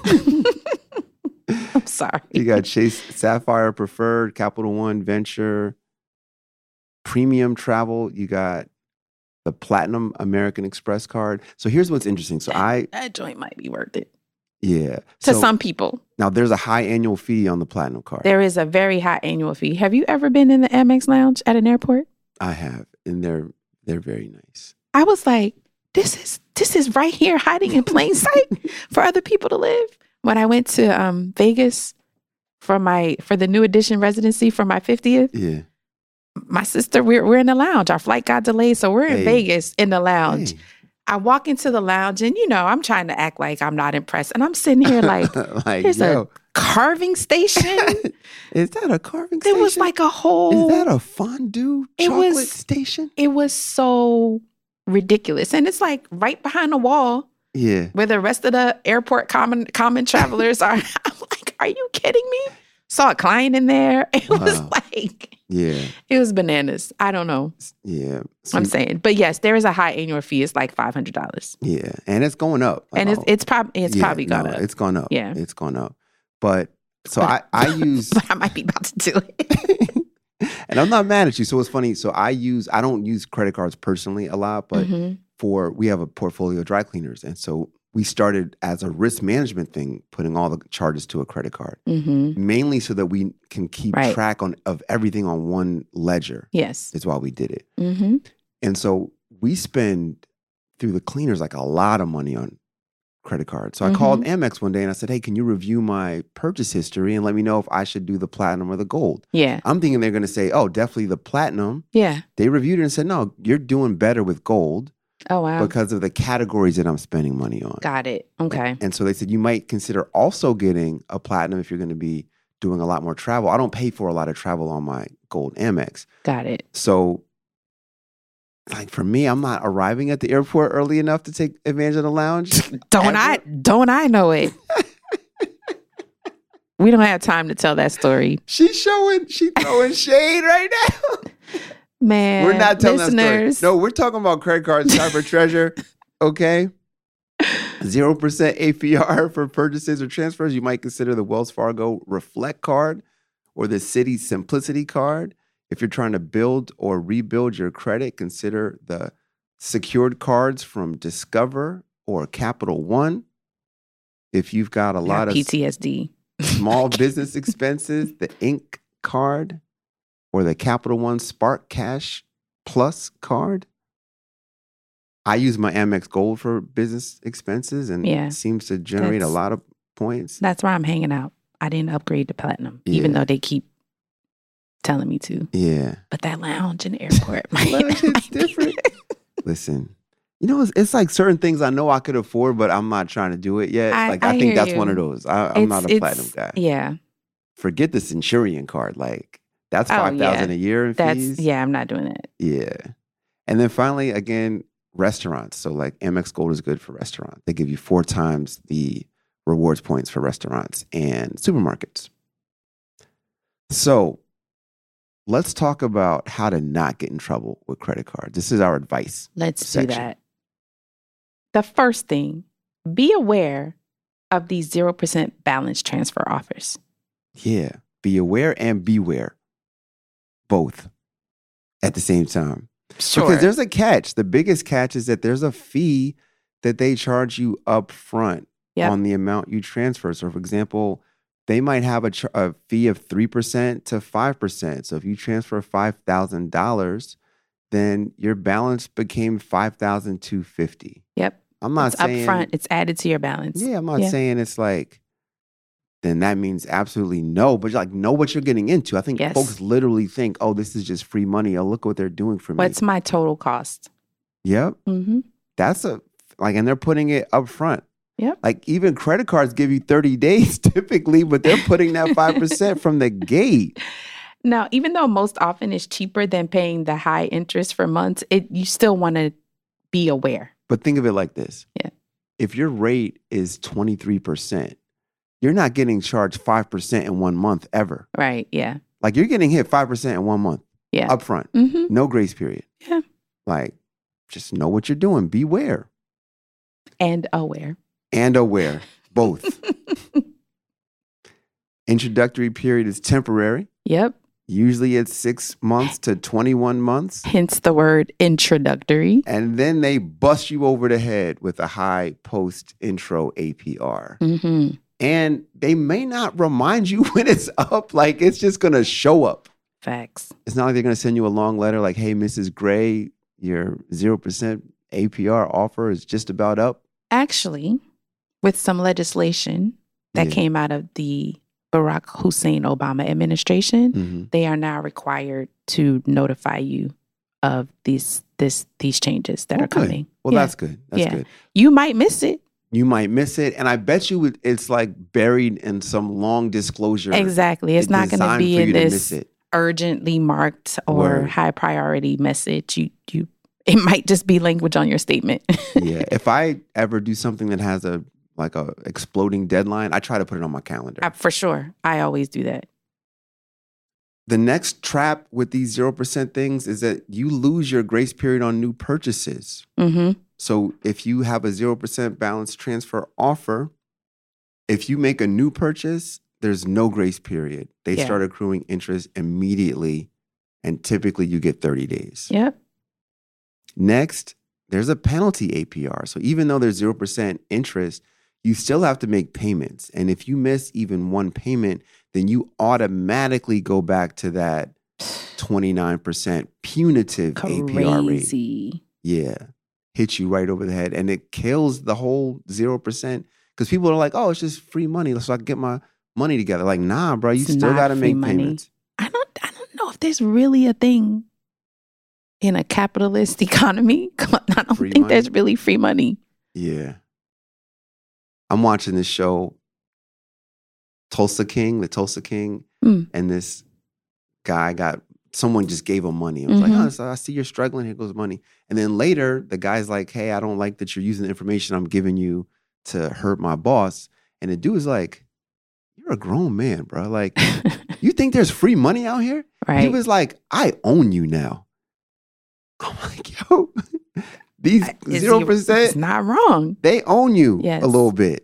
I'm sorry. You got Chase Sapphire Preferred, Capital One Venture, Premium Travel. You got the Platinum American Express card. So here's what's interesting. So that joint might be worth it. Yeah. To some people. Now there's a high annual fee on the Platinum card. There is a very high annual fee. Have you ever been in the Amex Lounge at an airport? I have, and they're very nice. I was like, this is right here hiding in plain sight for other people to live. When I went to Vegas for the New Edition residency for my 50th, yeah, my sister, we're in the lounge. Our flight got delayed, so we're in Vegas in the lounge. Hey. I walk into the lounge, and I'm trying to act like I'm not impressed, and I'm sitting here like there's a carving station. Is that a carving station? There was like a whole. Is that a fondue chocolate station? It was so ridiculous, and it's like right behind the wall. Yeah. Where the rest of the airport common travelers are. I'm like, are you kidding me? Saw a client in there. It was like, it was bananas. I don't know. Yeah. I'm saying. But yes, there is a high annual fee. It's like $500. Yeah. And it's going up. And it's probably gone up. It's gone up. Yeah. It's gone up. But I use. But I might be about to do it. And I'm not mad at you. So it's funny. So I don't use credit cards personally a lot, but we have a portfolio of dry cleaners. And so we started as a risk management thing, putting all the charges to a credit card, mainly so that we can keep track of everything on one ledger. Yes. Is why we did it. And so we spend through the cleaners like a lot of money on credit cards. So I called Amex one day and I said, hey, can you review my purchase history and let me know if I should do the platinum or the gold? Yeah. I'm thinking they're going to say, oh, definitely the platinum. Yeah. They reviewed it and said, no, you're doing better with gold. Oh, wow. Because of the categories that I'm spending money on. Got it. Okay. And so they said, you might consider also getting a platinum if you're going to be doing a lot more travel. I don't pay for a lot of travel on my gold Amex. Got it. So like for me, I'm not arriving at the airport early enough to take advantage of the lounge. Don't I know it? We don't have time to tell that story. She's throwing shade right now. Man, we're not telling listeners. that story. No, we're talking about credit cards, Cyber Treasure. Okay. 0% APR for purchases or transfers. You might consider the Wells Fargo Reflect card or the Citi Simplicity card. If you're trying to build or rebuild your credit, consider the secured cards from Discover or Capital One. If you've got a lot of PTSD, small business expenses, the Inc. card or the Capital One Spark Cash Plus card. I use my Amex Gold for business expenses and it seems to generate a lot of points. That's where I'm hanging out. I didn't upgrade to platinum, even though they keep telling me to. Yeah. But that lounge in the airport it's different. Listen, you know, it's like certain things I know I could afford, but I'm not trying to do it yet. I think that's one of those. I'm not a platinum guy. Yeah. Forget the Centurion card. Like that's $5,000 a year in fees. Yeah, I'm not doing that. Yeah. And then finally, again, restaurants. So like Amex Gold is good for restaurants. They give you 4 times the rewards points for restaurants and supermarkets. So let's talk about how to not get in trouble with credit cards. This is our advice. Let's do that. The first thing, be aware of these 0% balance transfer offers. Yeah. Be aware and beware. Both at the same time. Sure. Because there's a catch. The biggest catch is that there's a fee that they charge you up front on the amount you transfer. So, for example, they might have a fee of 3% to 5%. So if you transfer $5,000, then your balance became $5,250. Yep. I'm not saying up front. It's added to your balance. Yeah, I'm not saying it's like, then that means absolutely no. But like, know what you're getting into. I think folks literally think, oh, this is just free money. Oh, look what they're doing for me. What's my total cost? Yep. That's and they're putting it up front. Yep. Like even credit cards give you 30 days typically, but they're putting that 5% from the gate. Now, even though most often it's cheaper than paying the high interest for months, you still want to be aware. But think of it like this. Yeah. If your rate is 23%, you're not getting charged 5% in 1 month ever. Right. Yeah. Like you're getting hit 5% in 1 month. Yeah. Up front. No grace period. Yeah. Like just know what you're doing. Beware. And aware. And aware. Both. Introductory period is temporary. Yep. Usually it's 6 months to 21 months. Hence the word introductory. And then they bust you over the head with a high post-intro APR. And they may not remind you when it's up. Like it's just going to show up. Facts. It's not like they're going to send you a long letter like, hey, Mrs. Gray, your 0% APR offer is just about up. Actually, with some legislation that came out of the Barack Hussein Obama administration, they are now required to notify you of these changes that are coming. Well, that's good. That's good. You might miss it. You might miss it. And I bet you it's like buried in some long disclosure. Exactly. It's not going to be in this urgently marked or high priority message. It might just be language on your statement. Yeah. If I ever do something that has a exploding deadline, I try to put it on my calendar. For sure. I always do that. The next trap with these 0% things is that you lose your grace period on new purchases. So if you have a 0% balance transfer offer, if you make a new purchase, there's no grace period. They start accruing interest immediately, and typically you get 30 days. Yep. Next, there's a penalty APR. So even though there's 0% interest, you still have to make payments. And if you miss even one payment, then you automatically go back to that 29% punitive APR rate. Crazy. Yeah. Hits you right over the head. And it kills the whole 0%. Because people are like, oh, it's just free money. So I can get my money together. Like, nah, bro, you It's still not got to free make money. payments. I don't know if there's really a thing in a capitalist economy. I don't Free think money? there's really free money. Yeah. I'm watching this show, the Tulsa King, Mm. and this guy someone just gave him money. I was like, Mhm. oh, so I see you're struggling. Here goes money. And then later, the guy's like, hey, I don't like that you're using the information I'm giving you to hurt my boss. And the dude's like, you're a grown man, bro. Like, you think there's free money out here? Right. He was like, I own you now. I'm like, yo, these It's 0%, not wrong. they own you Yes. a little bit.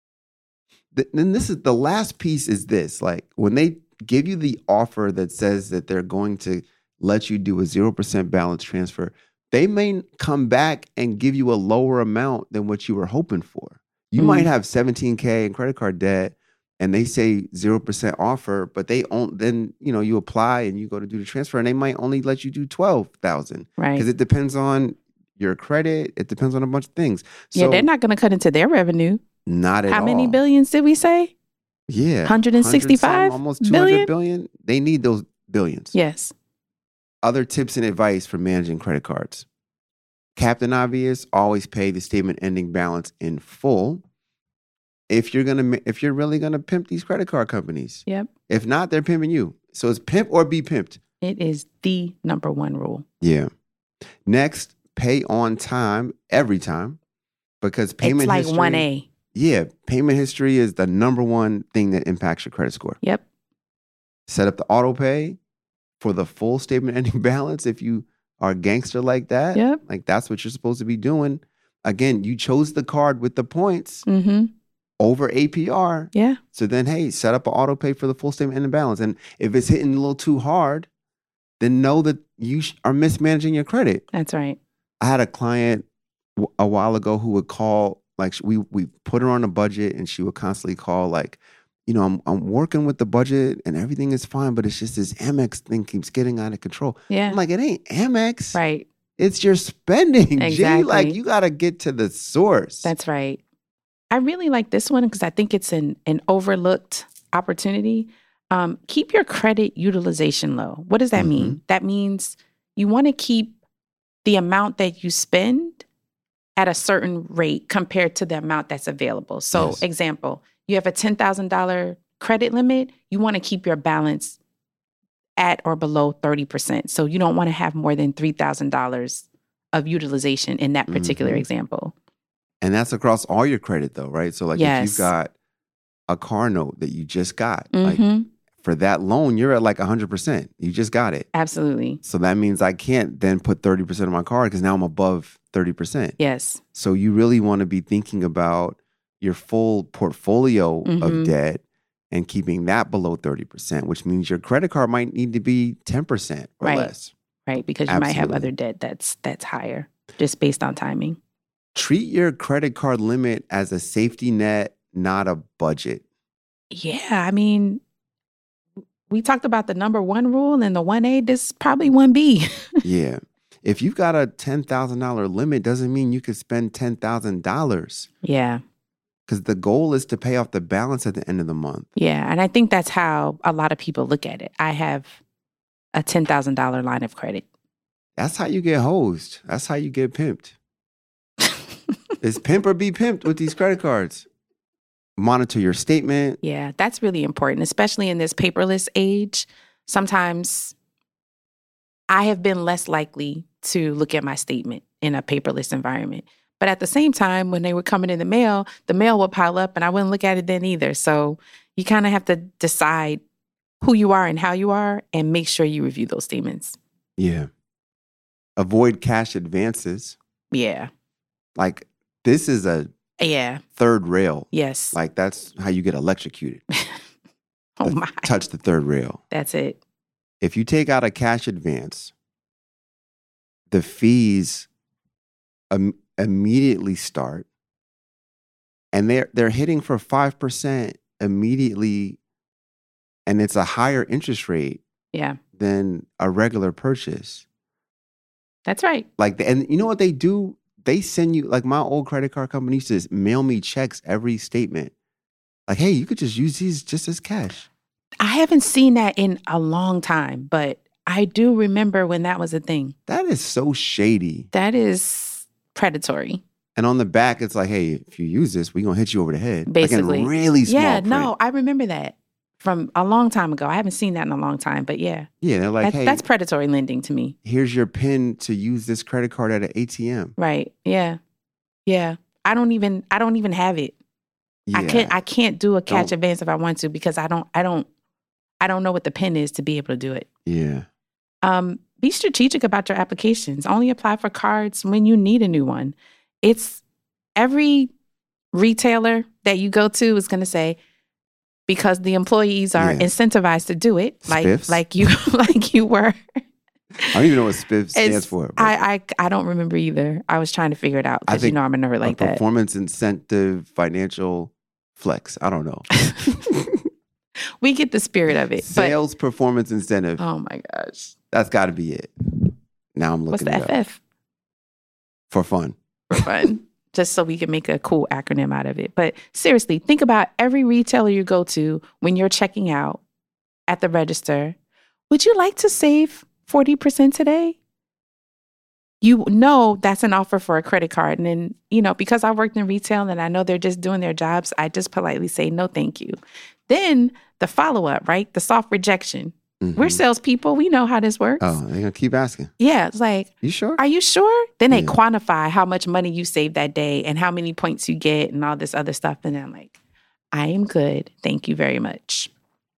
Then this is the last piece is this. Like when they give you the offer that says that they're going to let you do a 0% balance transfer, they may come back and give you a lower amount than what you were hoping for. You might have $17K in credit card debt and they say 0% offer, but then you apply and you go to do the transfer and they might only let you do 12,000. Right. Because it depends on your credit. It depends on a bunch of things. So Yeah, they're not going to cut into their revenue. not at all. How many billions did we say? Yeah. 165 almost 200 billion? billion. They need those billions. Yes. Other tips and advice for managing credit cards. Captain Obvious, always pay the statement ending balance in full. If you're really gonna pimp these credit card companies. Yep. If not, they're pimping you. So it's pimp or be pimped. It is the number one rule. Yeah. Next, pay on time every time because payment It's like history. 1A. Yeah, payment history is the number one thing that impacts your credit score. Yep. Set up the auto pay for the full statement ending balance if you are a gangster like that. Yep. Like that's what you're supposed to be doing. Again, you chose the card with the points Mm-hmm. over APR. Yeah. So then, hey, set up an auto pay for the full statement ending balance. And if it's hitting a little too hard, then know that you are mismanaging your credit. That's right. I had a client a while ago who would call, like we put her on a budget and she would constantly call like, I'm working with the budget and everything is fine, but it's just this Amex thing keeps getting out of control. Yeah. I'm like, it ain't Amex. Right. It's your spending, G. Exactly. Like you got to get to the source. That's right. I really like this one because I think it's an overlooked opportunity. Keep your credit utilization low. What does that mean? That means you want to keep the amount that you spend at a certain rate compared to the amount that's available. So, Yes. example, you have a $10,000 credit limit. You want to keep your balance at or below 30%. So you don't want to have more than $3,000 of utilization in that particular example. And that's across all your credit though, right? So like if Yes. you've got a car note that you just got, Mhm. like for that loan, you're at like 100%. You just got it. Absolutely. So that means I can't then put 30% of my card because now I'm above 30%. Yes. So you really want to be thinking about your full portfolio of debt and keeping that below 30%, which means your credit card might need to be 10% or Right. less. Right. Because you might have Absolutely. other debt that's higher just based on timing. Treat your credit card limit as a safety net, not a budget. Yeah. I mean, we talked about the number one rule and the 1A. This is probably 1B. Yeah. If you've got a $10,000 limit, doesn't mean you could spend $10,000 Yeah. because the goal is to pay off the balance at the end of the month. Yeah. And I think that's how a lot of people look at it. I have a $10,000 line of credit. That's how you get hosed. That's how you get pimped. It's pimp or be pimped with these credit cards. Monitor your statement. Yeah, that's really important, especially in this paperless age. Sometimes I have been less likely to look at my statement in a paperless environment. But at the same time, when they were coming in the mail would pile up and I wouldn't look at it then either. So you kind of have to decide who you are and how you are and make sure you review those statements. Yeah. Avoid cash advances. Yeah. Like this is a Yeah. third rail. Yes. Like that's how you get electrocuted. Oh my. Touch the third rail. That's it. If you take out a cash advance, the fees immediately start, and they're hitting for 5% immediately, and it's a higher interest rate Yeah. than a regular purchase. That's right. Like, and you know what they do? They send you, like my old credit card company used to mail me checks every statement. Like, hey, you could just use these just as cash. I haven't seen that in a long time, but I do remember when that was a thing. That is so shady. That is predatory. And on the back, it's like, hey, if you use this, we're going to hit you over the head. Basically. Like in really small Yeah, print. no, I remember that from a long time ago. I haven't seen that in a long time, but yeah. Yeah, they're like, hey, That's predatory lending to me. here's your PIN to use this credit card at an ATM. Right. Yeah. Yeah. I don't even have it. Yeah. I can't do a catch Don't. advance if I want to because I don't know what the PIN is to be able to do it. Yeah. Be strategic about your applications. Only apply for cards when you need a new one. It's every retailer that you go to is going to say, because the employees are Yeah. incentivized to do it, Spiffs? like you were. I don't even know what SPIF stands for. but I don't remember either. I was trying to figure it out I because you think know I'm a nerd a like that. performance incentive financial flex. I don't know. We get the spirit of it. Sales performance incentive. But, oh my gosh. That's got to be it. Now I'm What's looking the it up. FF? For fun. For fun. Just so we can make a cool acronym out of it. But seriously, think about every retailer you go to when you're checking out at the register. Would you like to save 40% today? You know that's an offer for a credit card. And then, you know, because I worked in retail and I know they're just doing their jobs, I just politely say, no, thank you. Then the follow-up, right? The soft rejection. We're Mhm. salespeople. We know how this works. Oh, they're going to keep asking. Yeah, it's like, You sure? are you sure? Then they Yeah. quantify how much money you saved that day and how many points you get and all this other stuff. And I'm like, I am good. Thank you very much.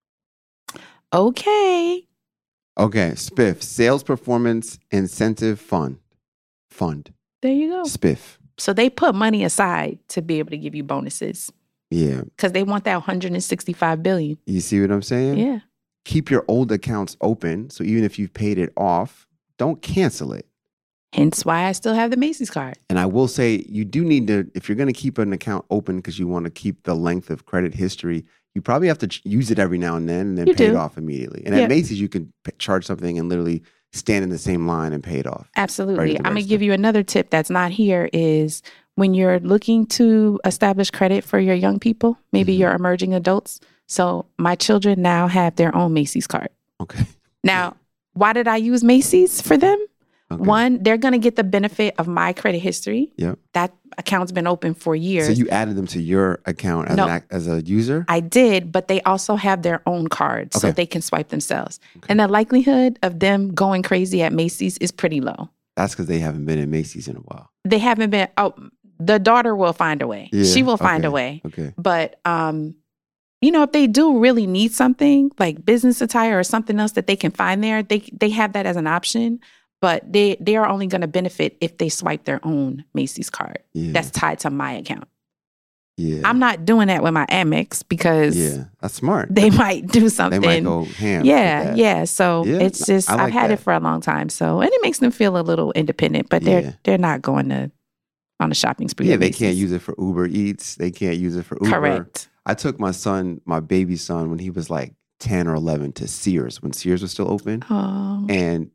Okay. Okay. SPIF. Sales Performance Incentive Fund. There you go. SPIF. So they put money aside to be able to give you bonuses Yeah. because they want that 165 billion. You see what I'm saying? Yeah. Keep your old accounts open. So even if you've paid it off, don't cancel it. Hence why I still have the Macy's card. And I will say, you do need to, if you're going to keep an account open because you want to keep the length of credit history, you probably have to use it every now and then pay it do. off immediately. And Yeah. at Macy's, you can charge something and literally stand in the same line and pay it off. Absolutely. Right at the I'm going to register. give you another tip that's not here is when you're looking to establish credit for your young people, maybe Mm-hmm. your emerging adults. So my children now have their own Macy's card. Okay. Now, why did I use Macy's for them? Okay. One, they're going to get the benefit of my credit history. Yep. That account's been open for years. So you added them to your account as, No. as a user? I did, but they also have their own card so Okay. they can swipe themselves. And the likelihood of them going crazy at Macy's is pretty low. That's because they haven't been in Macy's in a while. They haven't been, the daughter will find a way. Yeah, She will find a okay, way. Okay. But, you know, if they do really need something like business attire or something else that they can find there, they have that as an option. But they are only going to benefit if they swipe their own Macy's card Yeah. that's tied to my account. Yeah. I'm not doing that with my Amex because Yeah. That's smart. they might do They something. might go ham. with Yeah, that. yeah. So Yeah, it's just I like I've had it that. for a long time. So and it makes them feel a little independent, but Yeah. they're not going to on a shopping spree. Yeah, at they can't Macy's. use it for Uber Eats. They can't use it for Uber. Correct. I took my son, my baby son, when he was like 10 or 11 to Sears, when Sears was still open. Oh, And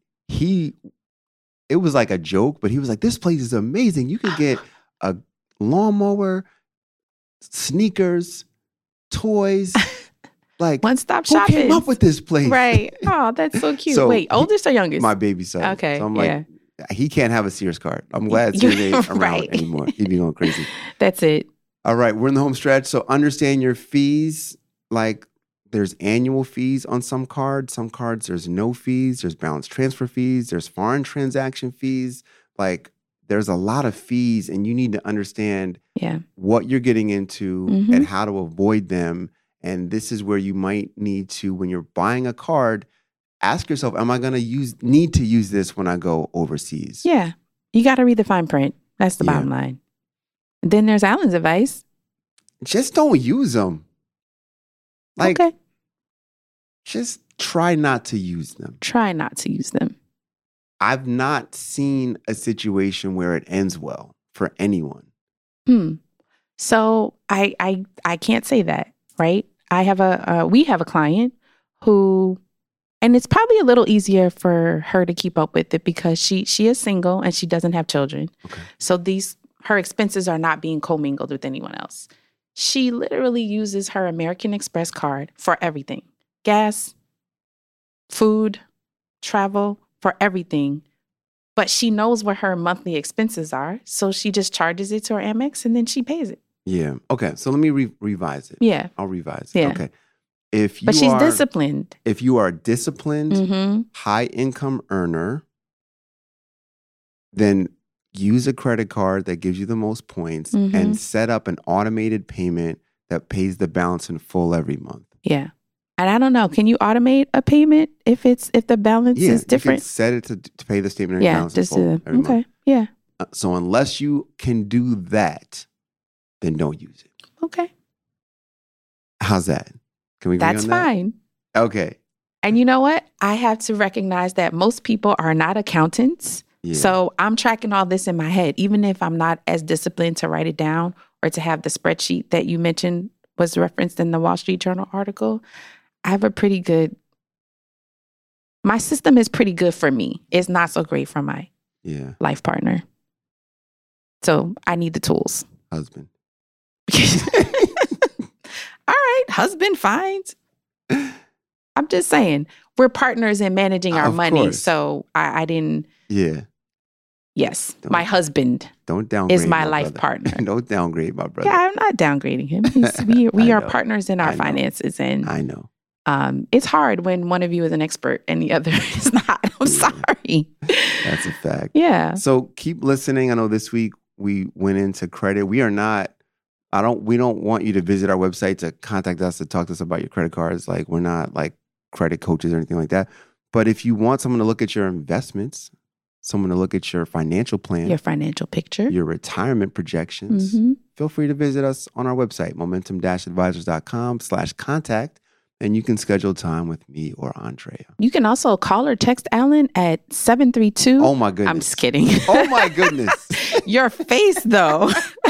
it was like a joke, but he was like, this place is amazing. You can get a lawnmower, sneakers, toys. Like, one stop who shopping. came up with this place? Right. Oh, that's so cute. So Wait, oldest or youngest? My baby son. Okay, So I'm like, yeah. he can't have a Sears card. I'm glad You- Sears ain't around right. anymore. He'd be going crazy. That's it. All right, we're in the home stretch. So understand your fees. Like, there's annual fees on some cards. Some cards, there's no fees. There's balance transfer fees. There's foreign transaction fees. Like, there's a lot of fees, and you need to understand Yeah. what you're getting into Mhm. and how to avoid them. And this is where you might need to, when you're buying a card, ask yourself, am I going to need to use this when I go overseas? Yeah. You got to read the fine print. That's the Yeah. bottom line. Then there's Alan's advice. Just don't use them. Like, Okay. just try not to use them. Try not to use them. I've not seen a situation where it ends well for anyone. So I can't say that, right? We have a client who, and it's probably a little easier for her to keep up with it because she is single and she doesn't have children. Okay. So her expenses are not being commingled with anyone else. She literally uses her American Express card for everything. Gas, food, travel, for everything. But she knows what her monthly expenses are. So she just charges it to her Amex and then she pays it. Yeah. Okay. So let me revise it. Yeah. I'll revise it. Yeah. Okay. But she's disciplined. If you are a disciplined, Mm-hmm. high income earner, then use a credit card that gives you the most points Mm-hmm. and set up an automated payment that pays the balance in full every month. Yeah. And I don't know, can you automate a payment if the balance is different? You can set it to pay the statement of balance in full every month. Okay. Yeah. So unless you can do that, then don't use it. Okay. How's that? Can we agree That's on that? fine. Okay. And you know what? I have to recognize that most people are not accountants. Yeah. So I'm tracking all this in my head, even if I'm not as disciplined to write it down or to have the spreadsheet that you mentioned was referenced in the Wall Street Journal article. I have my system is pretty good for me. It's not so great for my life partner. So I need the tools. Husband. All right, husband finds. I'm just saying, we're partners in managing our Of money. course. So I didn't. Yeah. Yes, my husband Don't downgrade is my life brother. partner. Don't downgrade my brother. Yeah, I'm not downgrading him. We are partners in our finances, and I know. it's hard when one of you is an expert and the other is not. I'm sorry. That's a fact. Yeah. So keep listening. I know this week we went into credit. We don't want you to visit our website to contact us to talk to us about your credit cards. Like, we're not like credit coaches or anything like that. But if you want someone to look at your investments, someone to look at your financial plan, Your financial picture. your retirement projections, Mm-hmm. feel free to visit us on our website, momentum-advisors.com/contact, and you can schedule time with me or Andrea. You can also call or text Alan at 732. Oh my goodness. I'm just kidding. Oh my goodness. Your face, though.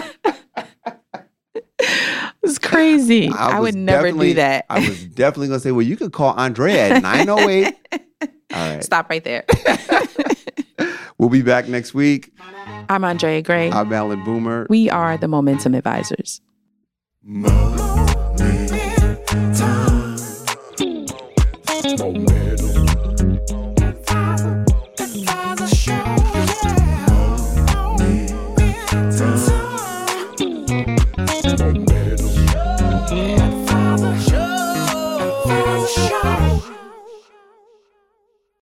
It's crazy. I would never do that. I was definitely going to say, well, you could call Andrea at 908. All right. Stop right there. We'll be back next week. I'm Andrea Gray. I'm Alan Boomer. We are the Momentum Advisors. Momentum.